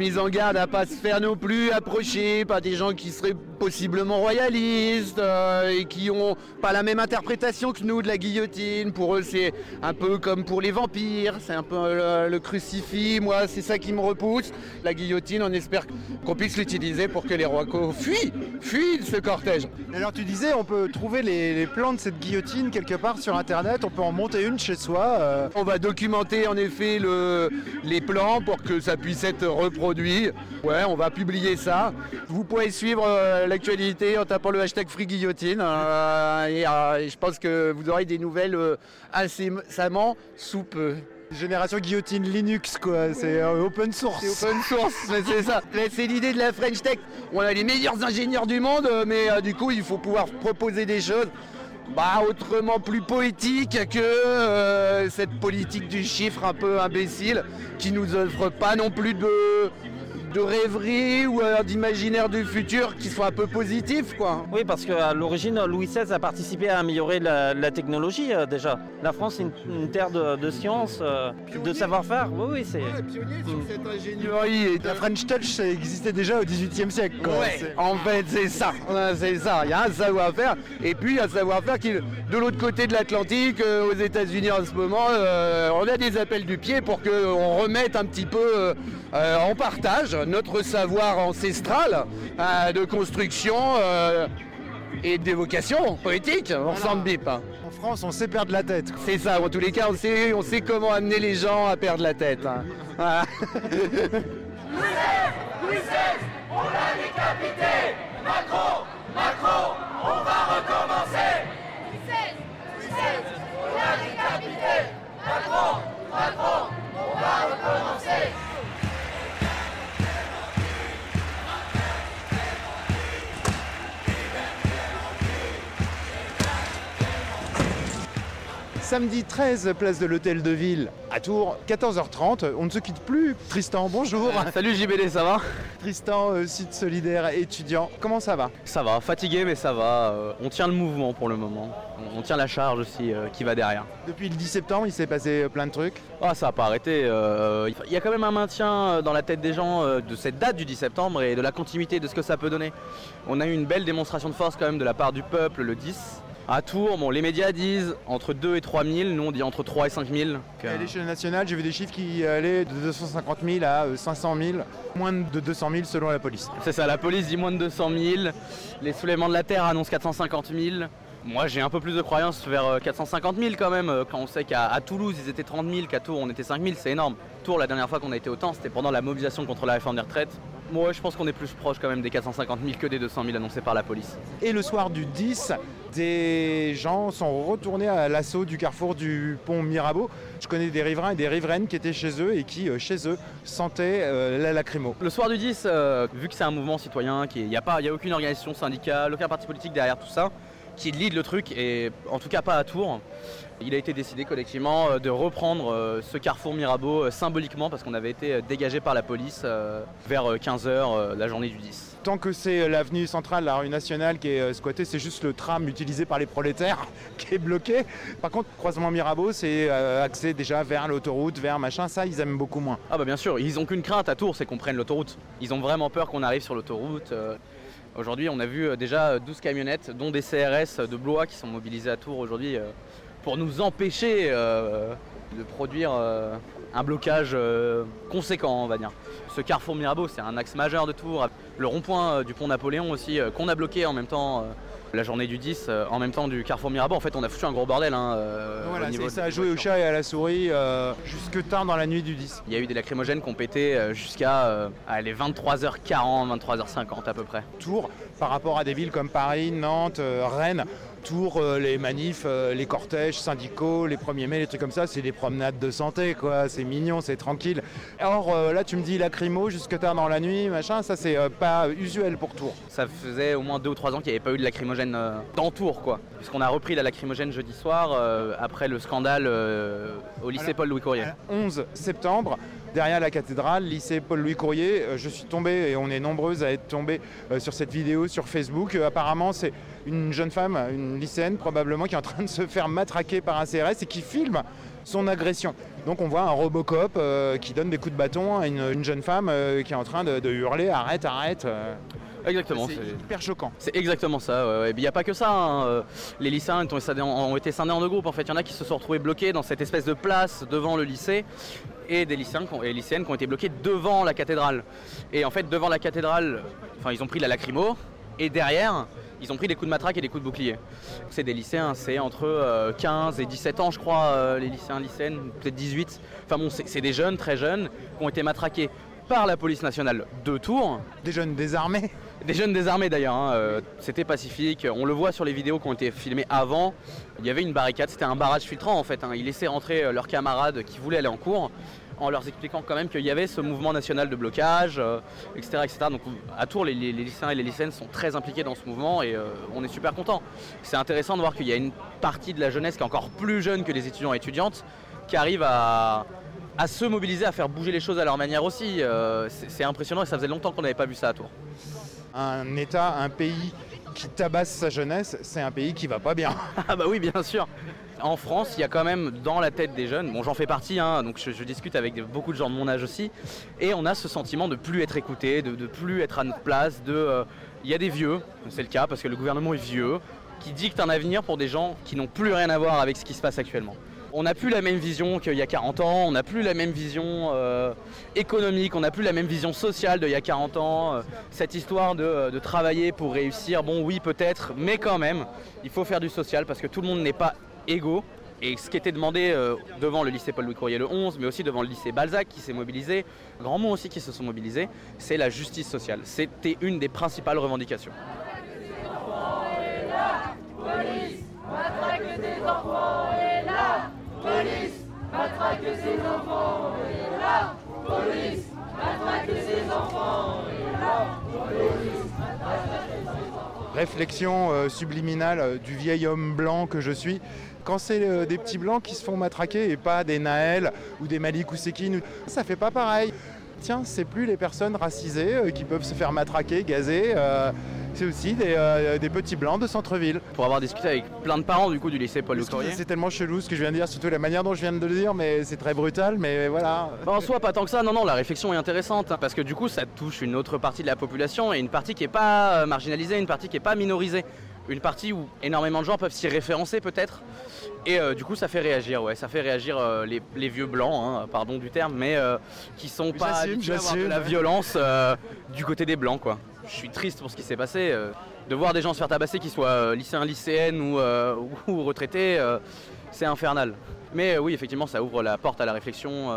pas se faire non plus approcher par des gens qui seraient possiblement royalistes et qui ont pas la même interprétation que nous de la guillotine. Pour eux, c'est un peu comme pour les vampires, c'est un peu le crucifix. Moi, c'est ça qui me repousse. La guillotine, on espère qu'on puisse l'utiliser pour que les roicos fuient ce cortège. Alors tu disais, on peut trouver les plans de cette guillotine quelque part sur internet, on peut en monter une chez soi. On va documenter en effet les plans pour que ça puisse être reproduit. Ouais, on va publier ça. Vous pouvez suivre l'actualité en tapant le hashtag FreeGuillotine et je pense que vous aurez des nouvelles incessamment sous peu. Génération guillotine Linux quoi, c'est open source. C'est open source, mais c'est ça. C'est l'idée de la French Tech. On a les meilleurs ingénieurs du monde, mais du coup il faut pouvoir proposer des choses autrement plus poétiques que cette politique du chiffre un peu imbécile qui nous offre pas non plus de rêverie ou d'imaginaire du futur qui soit un peu positif quoi. Oui, parce qu'à l'origine Louis XVI a participé à améliorer la technologie déjà. La France est une terre de science, de savoir-faire. Oui, c'est pionnier sur cette ingénierie. La French Touch ça existait déjà au XVIIIe siècle quoi. Ouais, en fait c'est ça. Il y a un savoir-faire et puis un savoir-faire qui de l'autre côté de l'Atlantique, aux États-Unis en ce moment, on a des appels du pied pour qu'on remette un petit peu en partage notre savoir ancestral de construction et d'évocation poétique. On s'en bip. En France, on sait perdre la tête. C'est ça, en tous les cas, on sait comment amener les gens à perdre la tête. Louis XVI, on l'a décapité. Macron, on va recommencer. Louis XVI, on l'a décapité. Macron, on va recommencer. Samedi 13, place de l'Hôtel de Ville à Tours, 14h30. On ne se quitte plus. Tristan, bonjour. Salut JBD, ça va? Tristan, site solidaire étudiant. Comment ça va? Ça va, fatigué mais ça va. On tient le mouvement pour le moment. On tient la charge aussi qui va derrière. Depuis le 10 septembre, il s'est passé plein de trucs. Ah, ça n'a pas arrêté. Il y a quand même un maintien dans la tête des gens de cette date du 10 septembre et de la continuité de ce que ça peut donner. On a eu une belle démonstration de force quand même de la part du peuple le 10. À Tours, bon, les médias disent entre 2 et 3 000, nous on dit entre 3 et 5 000. À l'échelle nationale, j'ai vu des chiffres qui allaient de 250 000 à 500 000, moins de 200 000 selon la police. C'est ça, la police dit moins de 200 000, les soulèvements de la terre annoncent 450 000. Moi j'ai un peu plus de croyance vers 450 000 quand même, quand on sait qu'à Toulouse ils étaient 30 000, qu'à Tours on était 5 000, c'est énorme. Tours, la dernière fois qu'on a été autant, c'était pendant la mobilisation contre la réforme des retraites. Moi je pense qu'on est plus proche quand même des 450 000 que des 200 000 annoncés par la police. Et le soir du 10, des gens sont retournés à l'assaut du carrefour du pont Mirabeau. Je connais des riverains et des riveraines qui étaient chez eux et qui, chez eux, sentaient la lacrymo. Le soir du 10, vu que c'est un mouvement citoyen, il n'y a aucune organisation syndicale, aucun parti politique derrière tout ça, qui lead le truc, et en tout cas pas à Tours. Il a été décidé collectivement de reprendre ce carrefour Mirabeau symboliquement parce qu'on avait été dégagé par la police vers 15h la journée du 10. Tant que c'est l'avenue centrale, la rue nationale qui est squattée, c'est juste le tram utilisé par les prolétaires qui est bloqué. Par contre, croisement Mirabeau, c'est axé déjà vers l'autoroute, vers machin, ça ils aiment beaucoup moins. Ah bah bien sûr, ils n'ont qu'une crainte à Tours, c'est qu'on prenne l'autoroute. Ils ont vraiment peur qu'on arrive sur l'autoroute. Aujourd'hui, on a vu déjà 12 camionnettes, dont des CRS de Blois qui sont mobilisées à Tours aujourd'hui pour nous empêcher de produire un blocage conséquent, on va dire. Ce carrefour Mirabeau, c'est un axe majeur de Tours. Le rond-point du pont Napoléon aussi, qu'on a bloqué en même temps la journée du 10, en même temps du carrefour Mirabeau. En fait, on a foutu un gros bordel. Voilà, ça a joué au chat et à la souris jusque tard dans la nuit du 10. Il y a eu des lacrymogènes qui ont pété jusqu'à les 23h40, 23h50 à peu près. Tours, par rapport à des villes comme Paris, Nantes, Rennes, Tours, les manifs, les cortèges syndicaux, les 1er mai, les trucs comme ça, c'est des promenades de santé, quoi. C'est mignon, c'est tranquille. Or, là, tu me dis lacrymo jusque tard dans la nuit, machin, ça, c'est pas usuel pour Tours. Ça faisait au moins 2 ou 3 ans qu'il n'y avait pas eu de lacrymogène dans Tours, quoi. Puisqu'on a repris la lacrymogène jeudi soir, après le scandale au lycée Paul-Louis Courier. 11 septembre, derrière la cathédrale, lycée Paul-Louis Courier, je suis tombé, et on est nombreuses à être tombées sur cette vidéo sur Facebook. Apparemment, c'est une jeune femme, une lycéenne probablement, qui est en train de se faire matraquer par un CRS et qui filme son agression. Donc on voit un Robocop qui donne des coups de bâton à une jeune femme qui est en train de hurler « arrête, arrête ». Exactement. C'est hyper choquant. C'est exactement ça. Ouais. Et puis il n'y a pas que ça. Hein. Les lycéens ont été scindés en 2 groupes. En fait, il y en a qui se sont retrouvés bloqués dans cette espèce de place devant le lycée, et des lycéens et lycéennes qui ont été bloqués devant la cathédrale. Et en fait, devant la cathédrale, ils ont pris la lacrymo, et derrière, ils ont pris des coups de matraque et des coups de bouclier. C'est des lycéens, c'est entre 15 et 17 ans, je crois, les lycéens, lycéennes, peut-être 18. Enfin bon, c'est des jeunes, très jeunes, qui ont été matraqués par la police nationale de Tours. Des jeunes désarmés. Des jeunes désarmés d'ailleurs, hein. C'était pacifique, on le voit sur les vidéos qui ont été filmées avant. Il y avait une barricade, c'était un barrage filtrant en fait, hein. Ils laissaient rentrer leurs camarades qui voulaient aller en cours, en leur expliquant quand même qu'il y avait ce mouvement national de blocage, etc., etc. Donc à Tours, les lycéens et les lycéennes sont très impliqués dans ce mouvement, et on est super contents. C'est intéressant de voir qu'il y a une partie de la jeunesse qui est encore plus jeune que les étudiants et étudiantes, qui arrive à se mobiliser, à faire bouger les choses à leur manière aussi. C'est impressionnant, et ça faisait longtemps qu'on n'avait pas vu ça à Tours. Un État, un pays qui tabasse sa jeunesse, c'est un pays qui va pas bien. Ah bah oui, bien sûr. En France, il y a quand même dans la tête des jeunes, bon j'en fais partie, hein, donc je discute avec beaucoup de gens de mon âge aussi, et on a ce sentiment de plus être écouté, de plus être à notre place, il y a des vieux, c'est le cas parce que le gouvernement est vieux, qui dictent un avenir pour des gens qui n'ont plus rien à voir avec ce qui se passe actuellement. On n'a plus la même vision qu'il y a 40 ans, on n'a plus la même vision économique, on n'a plus la même vision sociale d'il y a 40 ans. Cette histoire de travailler pour réussir, bon oui peut-être, mais quand même, il faut faire du social parce que tout le monde n'est pas égaux. Et ce qui était demandé devant le lycée Paul-Louis Courier le 11, mais aussi devant le lycée Balzac qui s'est mobilisé, Grandmont aussi qui se sont mobilisés, c'est la justice sociale. C'était une des principales revendications. Police, matraque des enfants est là. Police, matraque ses enfants est là. Police, matraque ses enfants est là. Police, matraque ses enfants. réflexion subliminale du vieil homme blanc que je suis. Quand c'est des petits blancs qui se font matraquer et pas des Naël ou des Malik Oussekine, ça fait pas pareil. Tiens, c'est plus les personnes racisées qui peuvent se faire matraquer, gazer. C'est aussi des petits blancs de centre-ville. Pour avoir discuté avec plein de parents du lycée Paul-Le-Courrier. C'est tellement chelou ce que je viens de dire, surtout la manière dont je viens de le dire, mais c'est très brutal, mais voilà. En soi, pas tant que ça, non, la réflexion est intéressante, parce que du coup, ça touche une autre partie de la population, et une partie qui n'est pas marginalisée, une partie qui n'est pas minorisée. Une partie où énormément de gens peuvent s'y référencer peut-être. Et du coup, ça fait réagir, les vieux blancs, pardon du terme, mais qui sont pas habitués à avoir de la violence du côté des blancs, quoi. Je suis triste pour ce qui s'est passé. De voir des gens se faire tabasser, qu'ils soient lycéens, lycéennes ou retraités, c'est infernal. Mais oui, effectivement, ça ouvre la porte à la réflexion.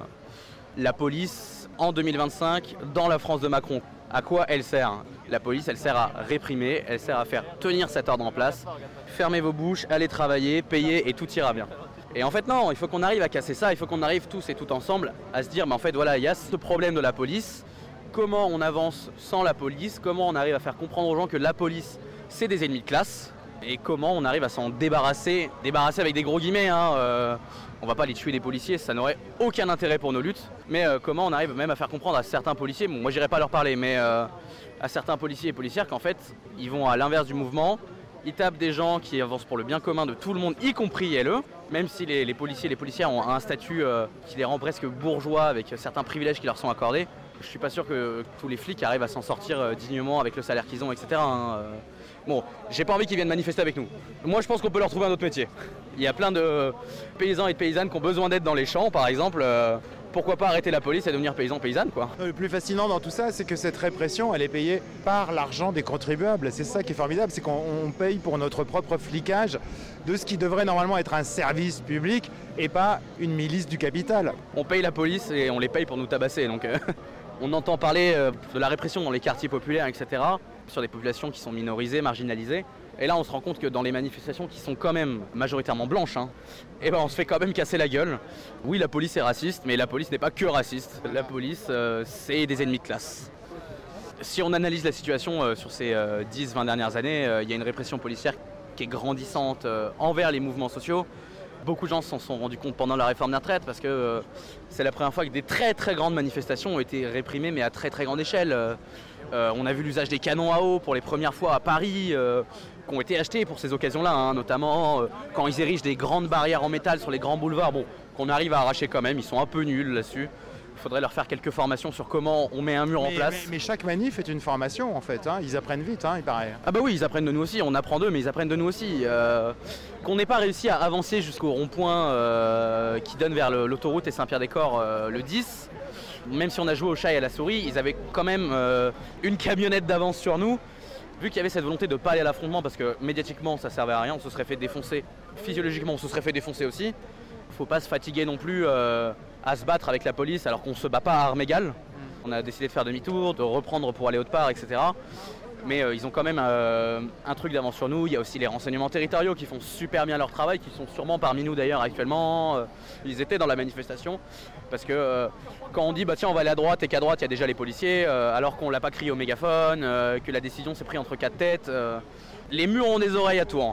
La police, en 2025, dans la France de Macron, à quoi elle sert ? La police, elle sert à réprimer, elle sert à faire tenir cet ordre en place. Fermez vos bouches, allez travailler, payez et tout ira bien. Et en fait non, il faut qu'on arrive à casser ça, il faut qu'on arrive tous et toutes ensemble à se dire, mais en fait voilà, il y a ce problème de la police. Comment on avance sans la police ? Comment on arrive à faire comprendre aux gens que la police, c'est des ennemis de classe ? Et comment on arrive à s'en débarrasser avec des gros guillemets, on va pas les tuer des policiers, ça n'aurait aucun intérêt pour nos luttes. Mais comment on arrive même à faire comprendre à certains policiers, bon moi j'irai pas leur parler, mais à certains policiers et policières qu'en fait, ils vont à l'inverse du mouvement, ils tapent des gens qui avancent pour le bien commun de tout le monde, y compris LE, même si les policiers et les policières ont un statut qui les rend presque bourgeois avec certains privilèges qui leur sont accordés. Je suis pas sûr que tous les flics arrivent à s'en sortir dignement avec le salaire qu'ils ont, etc. Bon, j'ai pas envie qu'ils viennent manifester avec nous. Moi, je pense qu'on peut leur trouver un autre métier. Il y a plein de paysans et de paysannes qui ont besoin d'aide dans les champs, par exemple. Pourquoi pas arrêter la police et devenir paysan-paysanne, quoi. Le plus fascinant dans tout ça, c'est que cette répression, elle est payée par l'argent des contribuables. C'est ça qui est formidable, c'est qu'on paye pour notre propre flicage de ce qui devrait normalement être un service public et pas une milice du capital. On paye la police et on les paye pour nous tabasser, donc on entend parler de la répression dans les quartiers populaires, etc., sur des populations qui sont minorisées, marginalisées. Et là, on se rend compte que dans les manifestations qui sont quand même majoritairement blanches, on se fait quand même casser la gueule. Oui, la police est raciste, mais la police n'est pas que raciste. La police, c'est des ennemis de classe. Si on analyse la situation sur ces 10-20 dernières années, il y a une répression policière qui est grandissante envers les mouvements sociaux. Beaucoup de gens s'en sont rendus compte pendant la réforme des retraites parce que c'est la première fois que des très très grandes manifestations ont été réprimées, mais à très très grande échelle. On a vu l'usage des canons à eau pour les premières fois à Paris, qui ont été achetés pour ces occasions-là, notamment quand ils érigent des grandes barrières en métal sur les grands boulevards, qu'on arrive à arracher quand même, ils sont un peu nuls là-dessus. Il faudrait leur faire quelques formations sur comment on met un mur en place. Mais chaque manif est une formation en fait, ils apprennent vite, il paraît. Ah bah oui, ils apprennent de nous aussi, on apprend d'eux, mais ils apprennent de nous aussi. Qu'on n'ait pas réussi à avancer jusqu'au rond-point qui donne vers l'autoroute et Saint-Pierre-des-Corps le 10, même si on a joué au chat et à la souris, ils avaient quand même une camionnette d'avance sur nous. Vu qu'il y avait cette volonté de ne pas aller à l'affrontement parce que médiatiquement ça servait à rien, on se serait fait défoncer, physiologiquement on se serait fait défoncer aussi. Faut pas se fatiguer non plus à se battre avec la police alors qu'on se bat pas à armes égales. On a décidé de faire demi-tour, de reprendre pour aller autre part, etc. Mais ils ont quand même un truc d'avance sur nous. Il y a aussi les renseignements territoriaux qui font super bien leur travail, qui sont sûrement parmi nous d'ailleurs actuellement. Ils étaient dans la manifestation parce que quand on dit bah tiens on va aller à droite et qu'à droite il y a déjà les policiers alors qu'on l'a pas crié au mégaphone, que la décision s'est prise entre quatre têtes, les murs ont des oreilles à Tours.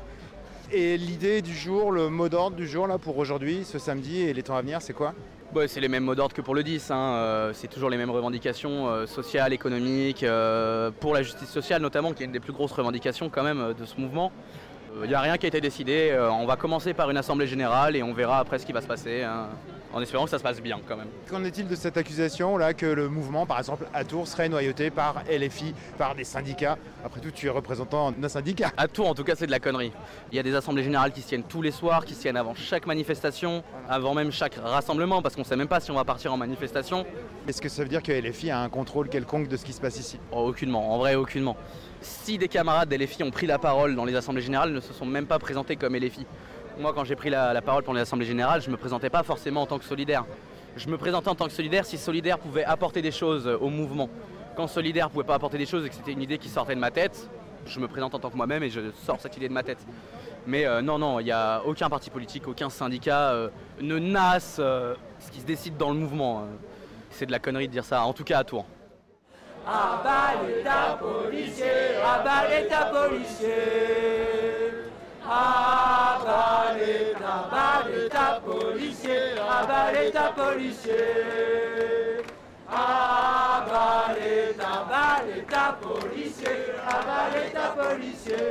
Et l'idée du jour, le mot d'ordre du jour là pour aujourd'hui, ce samedi et les temps à venir, c'est quoi ? Ouais, c'est les mêmes mots d'ordre que pour le 10, c'est toujours les mêmes revendications sociales, économiques, pour la justice sociale notamment, qui est une des plus grosses revendications quand même de ce mouvement. Il n'y a rien qui a été décidé, on va commencer par une assemblée générale et on verra après ce qui va se passer, en espérant que ça se passe bien quand même. Qu'en est-il de cette accusation là que le mouvement, par exemple à Tours, serait noyauté par LFI, par des syndicats ? Après tout, tu es représentant d'un syndicat. À Tours, en tout cas, c'est de la connerie. Il y a des assemblées générales qui se tiennent tous les soirs, qui se tiennent avant chaque manifestation, avant même chaque rassemblement, parce qu'on ne sait même pas si on va partir en manifestation. Est-ce que ça veut dire que LFI a un contrôle quelconque de ce qui se passe ici ? Oh, aucunement, en vrai, aucunement. Si des camarades d'LFI ont pris la parole dans les assemblées générales, ne se sont même pas présentés comme LFI. Moi, quand j'ai pris la parole pendant les assemblées générales, je ne me présentais pas forcément en tant que solidaire. Je me présentais en tant que solidaire si solidaire pouvait apporter des choses au mouvement. Quand solidaire ne pouvait pas apporter des choses et que c'était une idée qui sortait de ma tête, je me présente en tant que moi-même et je sors cette idée de ma tête. Mais non, il n'y a aucun parti politique, aucun syndicat ne nasse ce qui se décide dans le mouvement. C'est de la connerie de dire ça, en tout cas à Tours. à bas l'État policier, à bas l'État policier. À bas l'État policier, à bas l'État policier. À bas l'État policier, à bas l'État policier.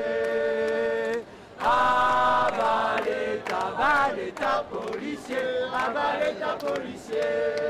À bas l'État policier, à bas l'État policier.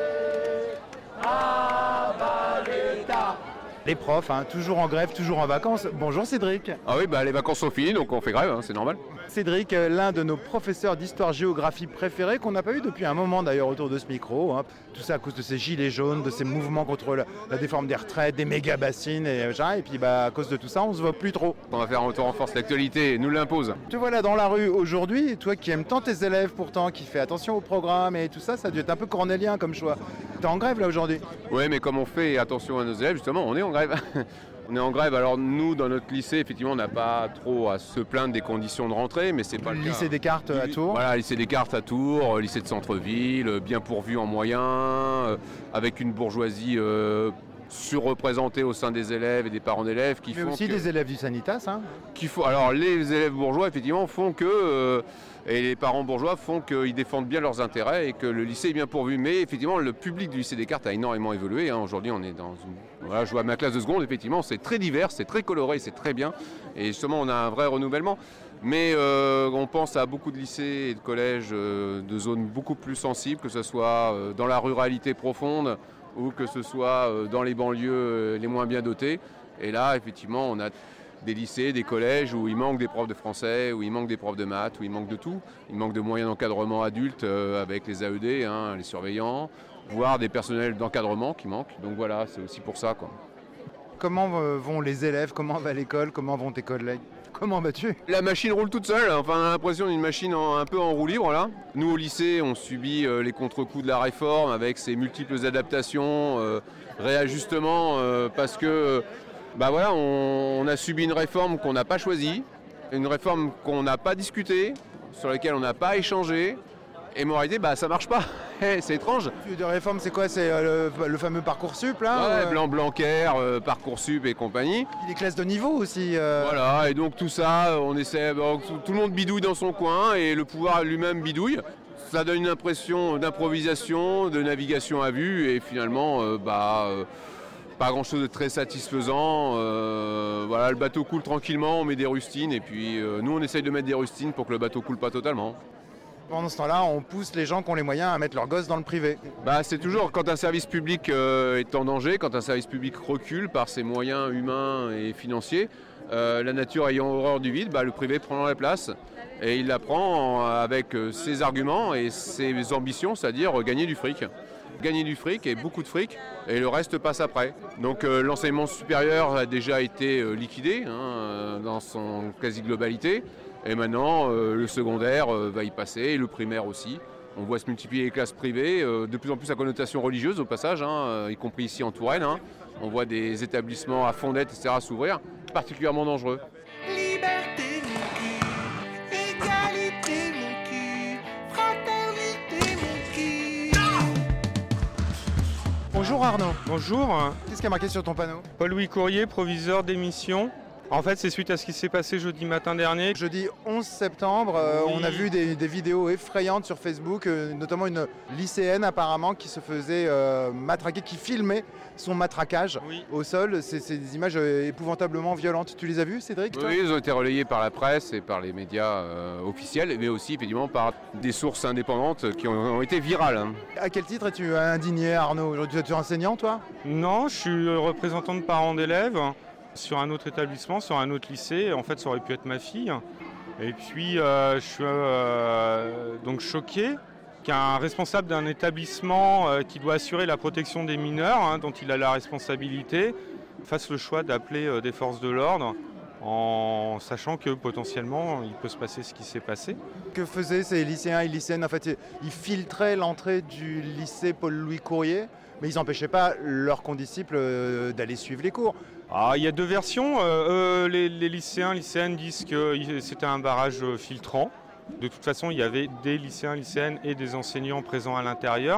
À bas l'État. Les profs, toujours en grève, toujours en vacances. Bonjour Cédric. Ah oui, les vacances sont finies, donc on fait grève, c'est normal. Cédric, l'un de nos professeurs d'histoire-géographie préférés, qu'on n'a pas eu depuis un moment d'ailleurs autour de ce micro. Tout ça à cause de ces gilets jaunes, de ces mouvements contre la déforme des retraites, des méga-bassines, et puis à cause de tout ça, on se voit plus trop. On va faire un retour en force, l'actualité nous l'impose. Te voilà dans la rue aujourd'hui, toi qui aimes tant tes élèves pourtant, qui fais attention au programme et tout ça, ça a dû être un peu cornélien comme choix. T'es en grève là aujourd'hui? Oui, mais comme on fait attention à nos élèves, justement, on est en grève. On est en grève, alors nous dans notre lycée effectivement on n'a pas trop à se plaindre des conditions de rentrée, mais c'est pas le cas. Lycée Descartes à Tours. Voilà, lycée Descartes à Tours, lycée de centre-ville, bien pourvu en moyens, avec une bourgeoisie surreprésentée au sein des élèves et des parents d'élèves qui mais font aussi des élèves du Sanitas. Alors les élèves bourgeois effectivement font que et les parents bourgeois font qu'ils défendent bien leurs intérêts et que le lycée est bien pourvu. Mais effectivement, le public du lycée Descartes a énormément évolué. Aujourd'hui, on est dans une... Voilà, je vois ma classe de seconde, effectivement, c'est très divers, c'est très coloré, c'est très bien. Et justement, on a un vrai renouvellement. Mais on pense à beaucoup de lycées et de collèges de zones beaucoup plus sensibles, que ce soit dans la ruralité profonde ou que ce soit dans les banlieues les moins bien dotées. Et là, effectivement, on a des lycées, des collèges où il manque des profs de français, où il manque des profs de maths, où il manque de tout. Il manque de moyens d'encadrement adultes avec les AED, les surveillants, voire des personnels d'encadrement qui manquent. Donc voilà, c'est aussi pour ça, quoi. Comment vont les élèves? Comment va l'école? Comment vont tes collègues? Comment vas-tu? La machine roule toute seule, on a l'impression d'une machine un peu en roue libre là. Nous au lycée, on subit les contre-coups de la réforme avec ses multiples adaptations, réajustements, parce que on a subi une réforme qu'on n'a pas choisie, une réforme qu'on n'a pas discutée, sur laquelle on n'a pas échangé. Et moralité, ça marche pas. C'est étrange. De réforme, c'est quoi? C'est le fameux Parcoursup là? Ouais, Blanquer, Parcoursup et compagnie. Les classes de niveau aussi. Voilà, et donc tout ça, on essaie. Tout le monde bidouille dans son coin et le pouvoir lui-même bidouille. Ça donne une impression d'improvisation, de navigation à vue et finalement, pas grand chose de très satisfaisant. Le bateau coule tranquillement, on met des rustines et puis nous on essaye de mettre des rustines pour que le bateau coule pas totalement. Pendant ce temps-là, on pousse les gens qui ont les moyens à mettre leurs gosses dans le privé. C'est toujours quand un service public est en danger, quand un service public recule par ses moyens humains et financiers, la nature ayant horreur du vide, le privé prend la place. Et il la prend avec ses arguments et ses ambitions, c'est-à-dire gagner du fric. Gagner du fric et beaucoup de fric, et le reste passe après. Donc l'enseignement supérieur a déjà été liquidé dans son quasi-globalité. Et maintenant, le secondaire va y passer, et le primaire aussi. On voit se multiplier les classes privées, de plus en plus à connotation religieuse au passage, y compris ici en Touraine. On voit des établissements à fondettes, etc. s'ouvrir, particulièrement dangereux. Liberté, mon cul. Égalité, mon cul. Fraternité, mon cul. Bonjour Arnaud. Bonjour. Qu'est-ce qui a marqué sur ton panneau? Paul-Louis Courrier, proviseur d'émission. En fait, c'est suite à ce qui s'est passé jeudi matin dernier. Jeudi 11 septembre, on a vu des vidéos effrayantes sur Facebook, notamment une lycéenne apparemment qui se faisait matraquer, qui filmait son matraquage au sol. C'est des images épouvantablement violentes. Tu les as vues, Cédric, toi? Oui, ils ont été relayés par la presse et par les médias officiels, mais aussi effectivement par des sources indépendantes qui ont été virales. À quel titre es-tu indigné, Arnaud? Tu es enseignant, toi? Non, je suis représentant de parents d'élèves. Sur un autre établissement, sur un autre lycée. En fait, ça aurait pu être ma fille. Et puis, je suis donc choqué qu'un responsable d'un établissement qui doit assurer la protection des mineurs, dont il a la responsabilité, fasse le choix d'appeler des forces de l'ordre en sachant que potentiellement, il peut se passer ce qui s'est passé. Que faisaient ces lycéens et lycéennes? En fait, ils filtraient l'entrée du lycée Paul-Louis Courrier, mais ils n'empêchaient pas leurs condisciples d'aller suivre les cours. Il y a deux versions. Les lycéens, lycéennes disent que c'était un barrage filtrant. De toute façon, il y avait des lycéens, lycéennes et des enseignants présents à l'intérieur.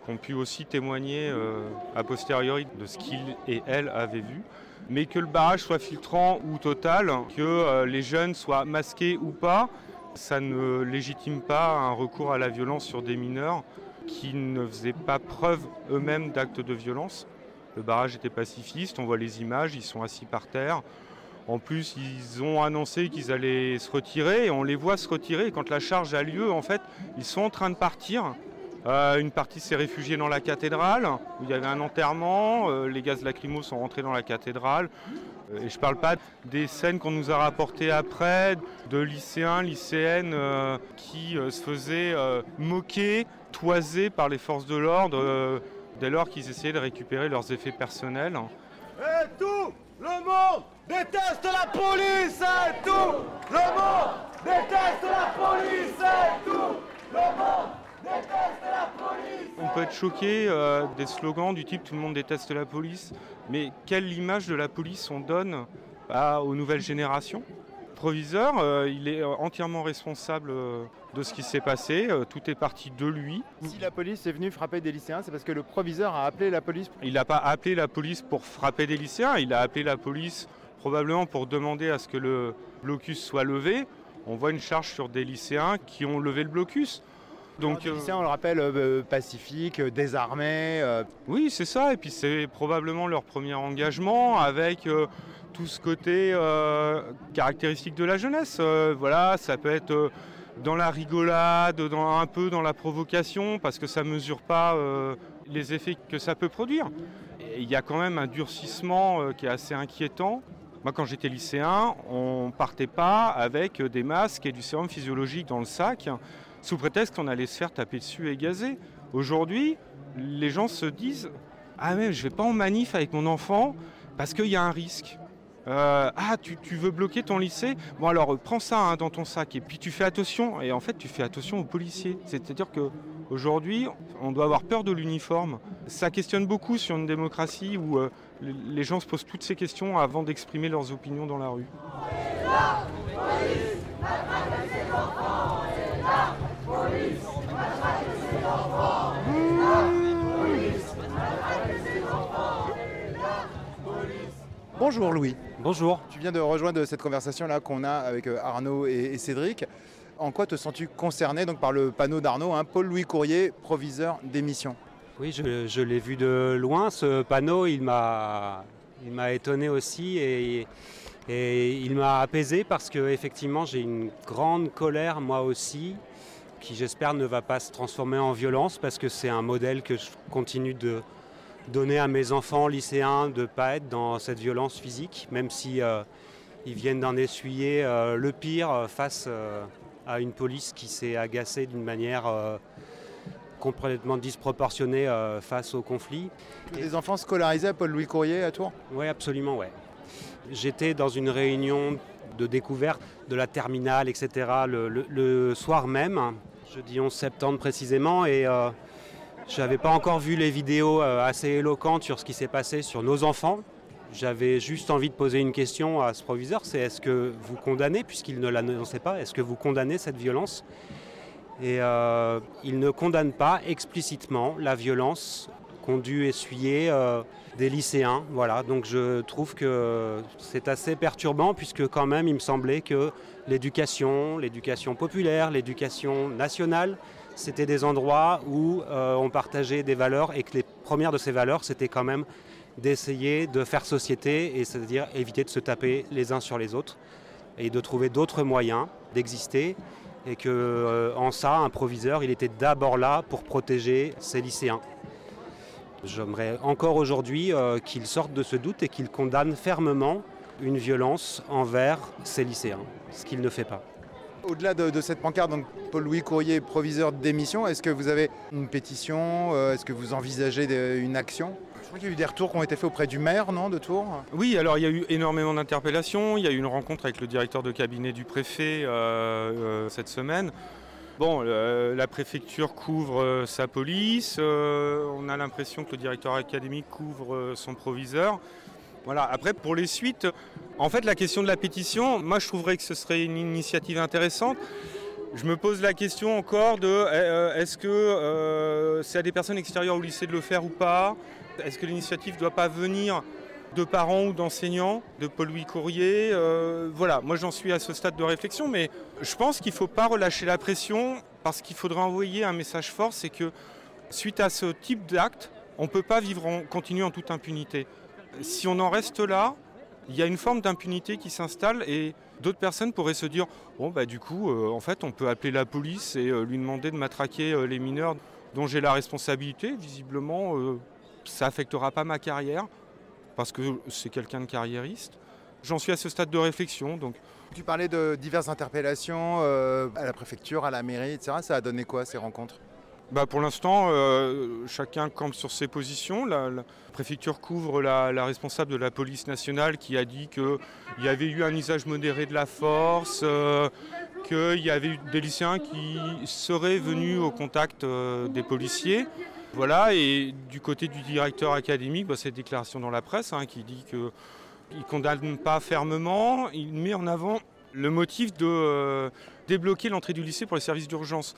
qui ont pu aussi témoigner a posteriori de ce qu'ils et elles avaient vu. Mais que le barrage soit filtrant ou total, que les jeunes soient masqués ou pas, ça ne légitime pas un recours à la violence sur des mineurs qui ne faisaient pas preuve eux-mêmes d'actes de violence. Le barrage était pacifiste, on voit les images, ils sont assis par terre. En plus, ils ont annoncé qu'ils allaient se retirer et on les voit se retirer. Et quand la charge a lieu, en fait, ils sont en train de partir. Une partie s'est réfugiée dans la cathédrale, où il y avait un enterrement. Les gaz lacrymaux sont rentrés dans la cathédrale. Et je ne parle pas des scènes qu'on nous a rapportées après, de lycéens, lycéennes qui se faisaient moquer, toiser par les forces de l'ordre dès lors qu'ils essayaient de récupérer leurs effets personnels. Et tout le monde déteste la police, et tout le monde déteste la police, et tout le monde déteste la police. On peut être choqué des slogans du type « tout le monde déteste la police », mais quelle image de la police on donne aux nouvelles générations ? Le proviseur, il est entièrement responsable de ce qui s'est passé, tout est parti de lui. Si la police est venue frapper des lycéens, c'est parce que le proviseur a appelé la police. Il n'a pas appelé la police pour frapper des lycéens, il a appelé la police probablement pour demander à ce que le blocus soit levé. On voit une charge sur des lycéens qui ont levé le blocus. Donc, les lycéens, on le rappelle, pacifiques, désarmés. Oui, c'est ça, et puis c'est probablement leur premier engagement avec tout ce côté caractéristique de la jeunesse. Voilà, ça peut être dans la rigolade, un peu dans la provocation, parce que ça ne mesure pas les effets que ça peut produire. Il y a quand même un durcissement qui est assez inquiétant. Moi, quand j'étais lycéen, on ne partait pas avec des masques et du sérum physiologique dans le sac, sous prétexte qu'on allait se faire taper dessus et gazer. Aujourd'hui, les gens se disent « Ah mais je ne vais pas en manif avec mon enfant parce qu'il y a un risque. Tu veux bloquer ton lycée ? Bon alors prends ça dans ton sac et puis tu fais attention. » Et en fait, tu fais attention aux policiers. C'est-à-dire qu'aujourd'hui, on doit avoir peur de l'uniforme. Ça questionne beaucoup sur une démocratie où les gens se posent toutes ces questions avant d'exprimer leurs opinions dans la rue. La police matraque ses enfants. La police matraque ses enfants. La police matraque ses enfants. La police. Bonjour Louis. Bonjour. Tu viens de rejoindre cette conversation-là qu'on a avec Arnaud et Cédric. En quoi te sens-tu concerné donc, par le panneau d'Arnaud, Paul-Louis Courrier, proviseur d'émission ? Oui, je l'ai vu de loin. Ce panneau, il m'a étonné aussi et il m'a apaisé parce qu'effectivement, j'ai une grande colère moi aussi, qui j'espère ne va pas se transformer en violence parce que c'est un modèle que je continue de donner à mes enfants lycéens, de ne pas être dans cette violence physique, même si ils viennent d'en essuyer le pire face à une police qui s'est agacée d'une manière complètement disproportionnée face au conflit. Des enfants scolarisés à Paul-Louis Courrier à Tours ? Oui, absolument, ouais. J'étais dans une réunion de découverte de la terminale, etc. le soir même, jeudi 11 septembre précisément, et je n'avais pas encore vu les vidéos assez éloquentes sur ce qui s'est passé sur nos enfants. J'avais juste envie de poser une question à ce proviseur, c'est est-ce que vous condamnez, puisqu'il ne l'annonçait pas, est-ce que vous condamnez cette violence ? Et il ne condamne pas explicitement la violence qu'ont dû essuyer des lycéens. Voilà, donc je trouve que c'est assez perturbant puisque quand même il me semblait que l'éducation populaire, l'éducation nationale, c'était des endroits où on partageait des valeurs et que les premières de ces valeurs, c'était quand même d'essayer de faire société, et c'est-à-dire éviter de se taper les uns sur les autres et de trouver d'autres moyens d'exister. Et qu'en ça, un proviseur, il était d'abord là pour protéger ses lycéens. J'aimerais encore aujourd'hui qu'il sorte de ce doute et qu'il condamne fermement une violence envers ses lycéens, ce qu'il ne fait pas. Au-delà de cette pancarte, donc Paul-Louis Courrier, proviseur d'émission, est-ce que vous avez une pétition ? Est-ce que vous envisagez une action ? Je crois qu'il y a eu des retours qui ont été faits auprès du maire, non, de Tours ? Oui, alors il y a eu énormément d'interpellations. Il y a eu une rencontre avec le directeur de cabinet du préfet cette semaine. Bon, la préfecture couvre sa police. On a l'impression que le directeur académique couvre son proviseur. Voilà. Après, pour les suites, en fait, la question de la pétition, moi, je trouverais que ce serait une initiative intéressante. Je me pose la question encore de est-ce que c'est à des personnes extérieures au lycée de le faire ou pas? Est-ce que l'initiative ne doit pas venir de parents ou d'enseignants, de Paul-Louis Courrier? Voilà, moi j'en suis à ce stade de réflexion, mais je pense qu'il ne faut pas relâcher la pression parce qu'il faudrait envoyer un message fort, c'est que suite à ce type d'acte, on ne peut pas continuer en toute impunité. Si on en reste là, il y a une forme d'impunité qui s'installe et d'autres personnes pourraient se dire bon bah du coup en fait on peut appeler la police et lui demander de matraquer les mineurs dont j'ai la responsabilité. Visiblement ça affectera pas ma carrière parce que c'est quelqu'un de carriériste. J'en suis à ce stade de réflexion donc. Tu parlais de diverses interpellations à la préfecture, à la mairie, etc. Ça a donné quoi ces rencontres? Bah pour l'instant, chacun campe sur ses positions. La préfecture couvre la responsable de la police nationale qui a dit qu'il y avait eu un usage modéré de la force, qu'il y avait eu des lycéens qui seraient venus au contact des policiers. Voilà, et du côté du directeur académique, cette déclaration dans la presse qui dit qu'il ne condamne pas fermement, il met en avant le motif de débloquer l'entrée du lycée pour les services d'urgence.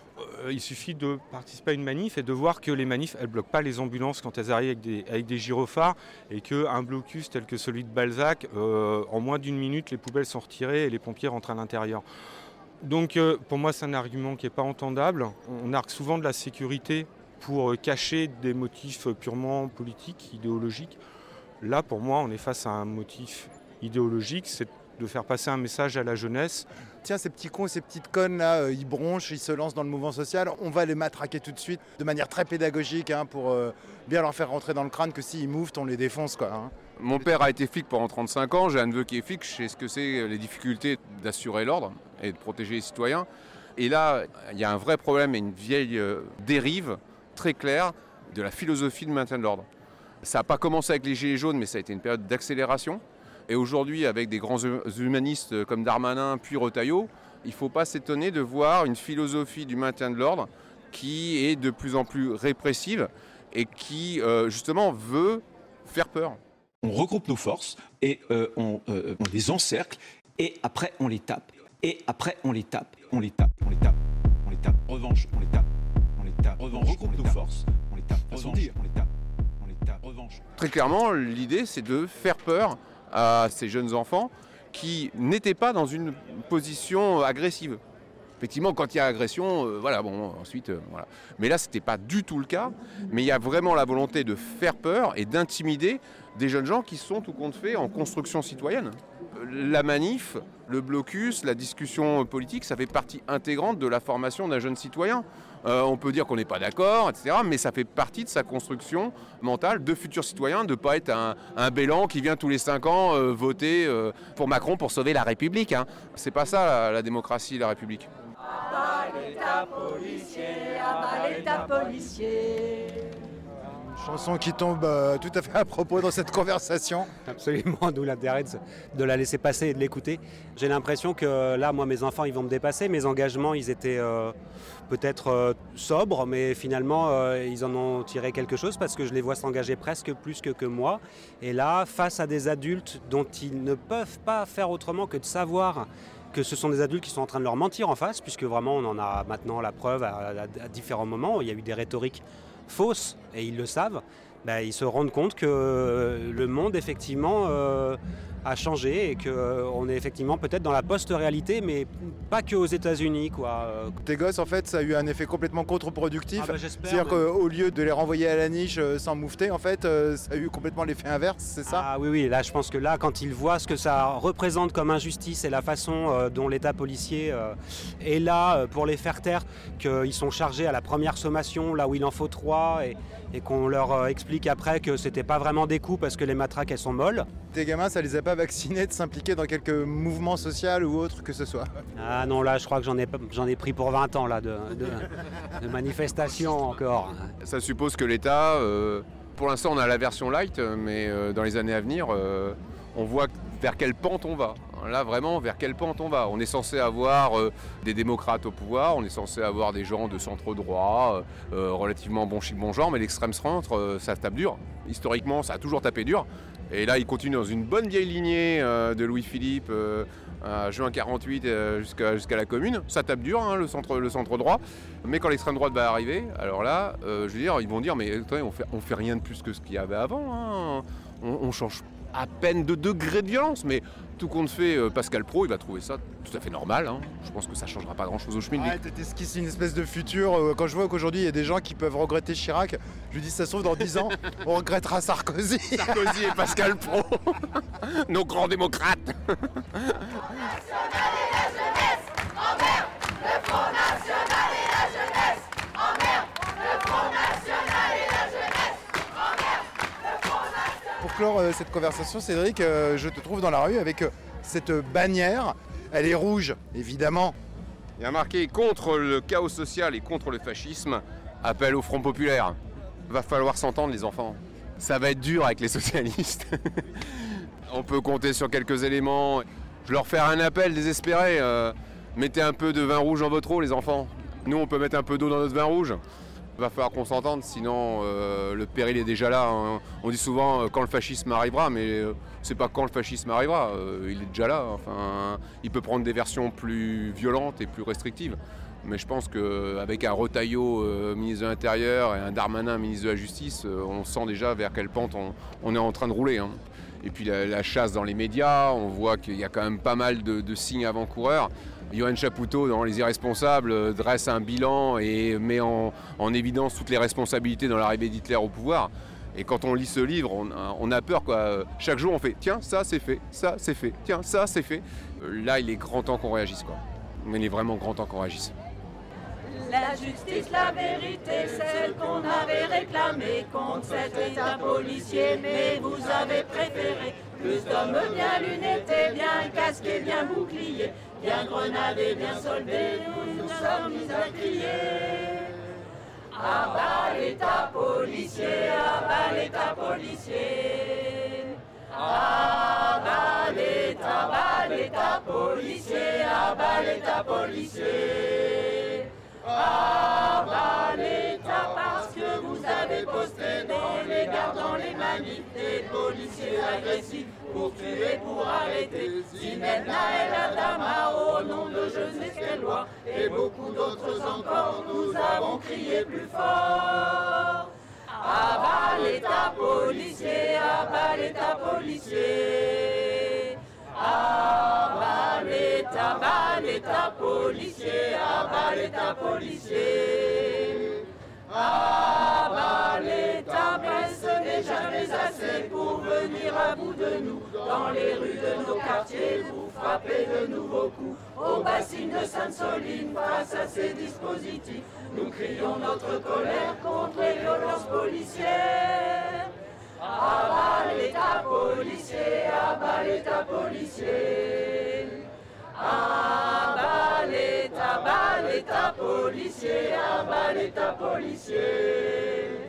Il suffit de participer à une manif et de voir que les manifs, elles ne bloquent pas les ambulances quand elles arrivent avec des gyrophares et qu'un blocus tel que celui de Balzac, en moins d'une minute, les poubelles sont retirées et les pompiers rentrent à l'intérieur. Donc pour moi, c'est un argument qui n'est pas entendable. On argue souvent de la sécurité pour cacher des motifs purement politiques, idéologiques. Là, pour moi, on est face à un motif idéologique, c'est de faire passer un message à la jeunesse. Tiens, ces petits cons, ces petites connes là, ils bronchent, ils se lancent dans le mouvement social. On va les matraquer tout de suite, de manière très pédagogique, pour bien leur faire rentrer dans le crâne que s'ils mouvent, on les défonce, quoi. Mon père a été flic pendant 35 ans, j'ai un neveu qui est flic, je sais ce que c'est les difficultés d'assurer l'ordre et de protéger les citoyens. Et là, il y a un vrai problème et une vieille dérive très claire de la philosophie de maintien de l'ordre. Ça n'a pas commencé avec les Gilets jaunes, mais ça a été une période d'accélération. Et aujourd'hui, avec des grands humanistes comme Darmanin puis Retailleau, il ne faut pas s'étonner de voir une philosophie du maintien de l'ordre qui est de plus en plus répressive et qui, justement, veut faire peur. On regroupe nos forces et on les encercle et après on les tape. Et après on les tape. On les tape, on les tape, on les tape. Revanche, on les tape, on les tape. Revanche, on regroupe nos forces, on les tape. Revanche, on les tape, on les tape. Revanche. Très clairement, l'idée, c'est de faire peur à ces jeunes enfants qui n'étaient pas dans une position agressive. Effectivement, quand il y a agression, ensuite. Mais là, ce n'était pas du tout le cas. Mais il y a vraiment la volonté de faire peur et d'intimider des jeunes gens qui sont tout compte fait en construction citoyenne. La manif, le blocus, la discussion politique, ça fait partie intégrante de la formation d'un jeune citoyen. On peut dire qu'on n'est pas d'accord, etc. Mais ça fait partie de sa construction mentale de futur citoyen, de ne pas être un bélan qui vient tous les 5 ans voter pour Macron pour sauver la République. C'est pas ça la démocratie, la République. À bas l'État policier, à bas l'État policier. Chanson qui tombe tout à fait à propos dans cette conversation. Absolument, d'où l'intérêt de la laisser passer et de l'écouter. J'ai l'impression que là, moi, mes enfants, ils vont me dépasser. Mes engagements, ils étaient peut-être sobres, mais finalement, ils en ont tiré quelque chose parce que je les vois s'engager presque plus que moi. Et là, face à des adultes dont ils ne peuvent pas faire autrement que de savoir que ce sont des adultes qui sont en train de leur mentir en face, puisque vraiment, on en a maintenant la preuve à différents moments. Il y a eu des rhétoriques fausses et ils le savent, ils se rendent compte que le monde effectivement a changé et qu'on est effectivement peut-être dans la post-réalité, mais pas qu'aux États-Unis, quoi. Tes gosses, en fait, ça a eu un effet complètement contre-productif. C'est-à-dire oui. qu'au lieu de les renvoyer à la niche sans moufter, en fait, ça a eu complètement l'effet inverse, c'est ça? Ah oui, là, je pense que là, quand ils voient ce que ça représente comme injustice et la façon dont l'État policier est là pour les faire taire, qu'ils sont chargés à la première sommation, là où il en faut 3, et qu'on leur explique après que c'était pas vraiment des coups parce que les matraques, elles sont molles. Tes gamins, ça les a pas vaccinés de s'impliquer dans quelque mouvement social ou autre que ce soit? Ah non, là, je crois que j'en ai pris pour 20 ans là, de manifestations encore. Ça suppose que l'État, pour l'instant, on a la version light, mais dans les années à venir, on voit vers quelle pente on va. Là, vraiment, vers quelle pente on va. On est censé avoir des démocrates au pouvoir, on est censé avoir des gens de centre droit, relativement bon chic, bon genre, mais l'extrême centre, ça tape dur. Historiquement, ça a toujours tapé dur. Et là, il continue dans une bonne vieille lignée de Louis-Philippe à juin 48 jusqu'à la Commune. Ça tape dur, hein, le centre droit. Mais quand l'extrême droite va arriver, alors là, je veux dire, ils vont dire, mais attendez, on fait rien de plus que ce qu'il y avait avant. Hein. On change à peine de degré de violence, mais tout compte fait, Pascal Praud, il va trouver ça tout à fait normal. Hein. Je pense que ça changera pas grand-chose au chemin. Ouais, t'esquisses une espèce de futur. Quand je vois qu'aujourd'hui, il y a des gens qui peuvent regretter Chirac, je lui dis, ça se trouve, dans 10 ans, on regrettera Sarkozy. Sarkozy et Pascal Praud, nos grands démocrates. Pour clore cette conversation, Cédric, je te trouve dans la rue avec cette bannière. Elle est rouge, évidemment. Il y a marqué « Contre le chaos social et contre le fascisme, appel au Front populaire ». Va falloir s'entendre, les enfants. Ça va être dur avec les socialistes. On peut compter sur quelques éléments. Je leur faire un appel désespéré. Mettez un peu de vin rouge dans votre eau, les enfants. Nous, on peut mettre un peu d'eau dans notre vin rouge. Va falloir qu'on s'entende, sinon le péril est déjà là. Hein. On dit souvent quand le fascisme arrivera, mais c'est pas quand le fascisme arrivera, il est déjà là. Enfin, il peut prendre des versions plus violentes et plus restrictives. Mais je pense qu'avec un Retailleau, ministre de l'Intérieur, et un Darmanin, ministre de la Justice, on sent déjà vers quelle pente on est en train de rouler. Hein. Et puis la chasse dans les médias, on voit qu'il y a quand même pas mal de signes avant-coureurs. Yoann Chapoutot, dans Les Irresponsables, dresse un bilan et met en évidence toutes les responsabilités dans l'arrivée d'Hitler au pouvoir. Et quand on lit ce livre, on a peur, quoi. Chaque jour, on fait « Tiens, ça, c'est fait. Ça, c'est fait. Tiens, ça, c'est fait. » Là, il est grand temps qu'on réagisse, quoi. Mais il est vraiment grand temps qu'on réagisse. La justice, la vérité, celle qu'on avait réclamée contre cet état policier, mais vous avez préféré plus d'hommes bien lunetés, bien casqués, bien boucliers, bien grenadés, bien soldés, nous sommes mis à crier. À bas l'état policier, à bas l'état policier. À bas l'état policier, à bas l'état policier. À bas l'État parce que vous avez posté dans les gares, dans les manifs, des policiers agressifs pour tuer, pour arrêter. Zined Naël Adama au nom de je ne sais quelle loi et beaucoup d'autres encore, nous avons crié plus fort. À bas l'État policier, à bas l'État policier. À bas l'État policier, à bas l'État policier. À bas l'État, mais ce n'est jamais assez pour venir à bout de nous. Dans les rues de nos quartiers, vous frappez de nouveaux coups. Au bassin de Sainte-Soline, face à ces dispositifs, nous crions notre colère contre les violences policières. À bas l'État policier, à bas l'État policier. À bas l'État policier, à bas l'État policier.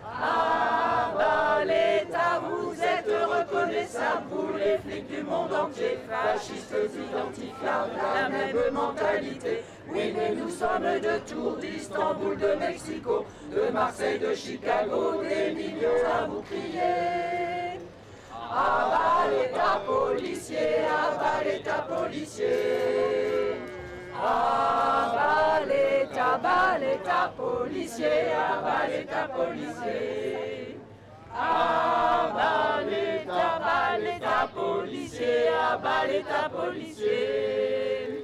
À bas l'État, vous êtes reconnaissables, vous les flics du monde entier, fascistes identifiables, la même mentalité. Oui, mais nous sommes de Tours, d'Istanbul, de Mexico, de Marseille, de Chicago, des millions à vous crier. À bas l'État policier, à bas l'État policier. À bas l'État policier, à bas l'État policier. À bas l'État policier, à bas l'État policier.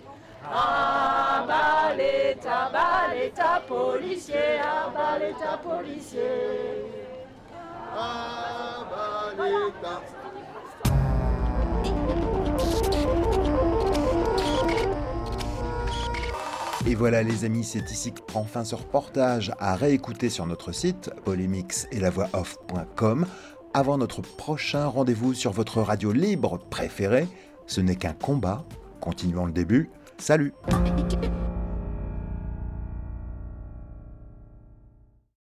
À bas l'État policier, à bas l'État policier. À bas l'État. Et voilà les amis, c'est ici que prend fin ce reportage à réécouter sur notre site polémix-et-la-voix-off.com avant notre prochain rendez-vous sur votre radio libre préférée. Ce n'est qu'un combat. Continuons le début. Salut!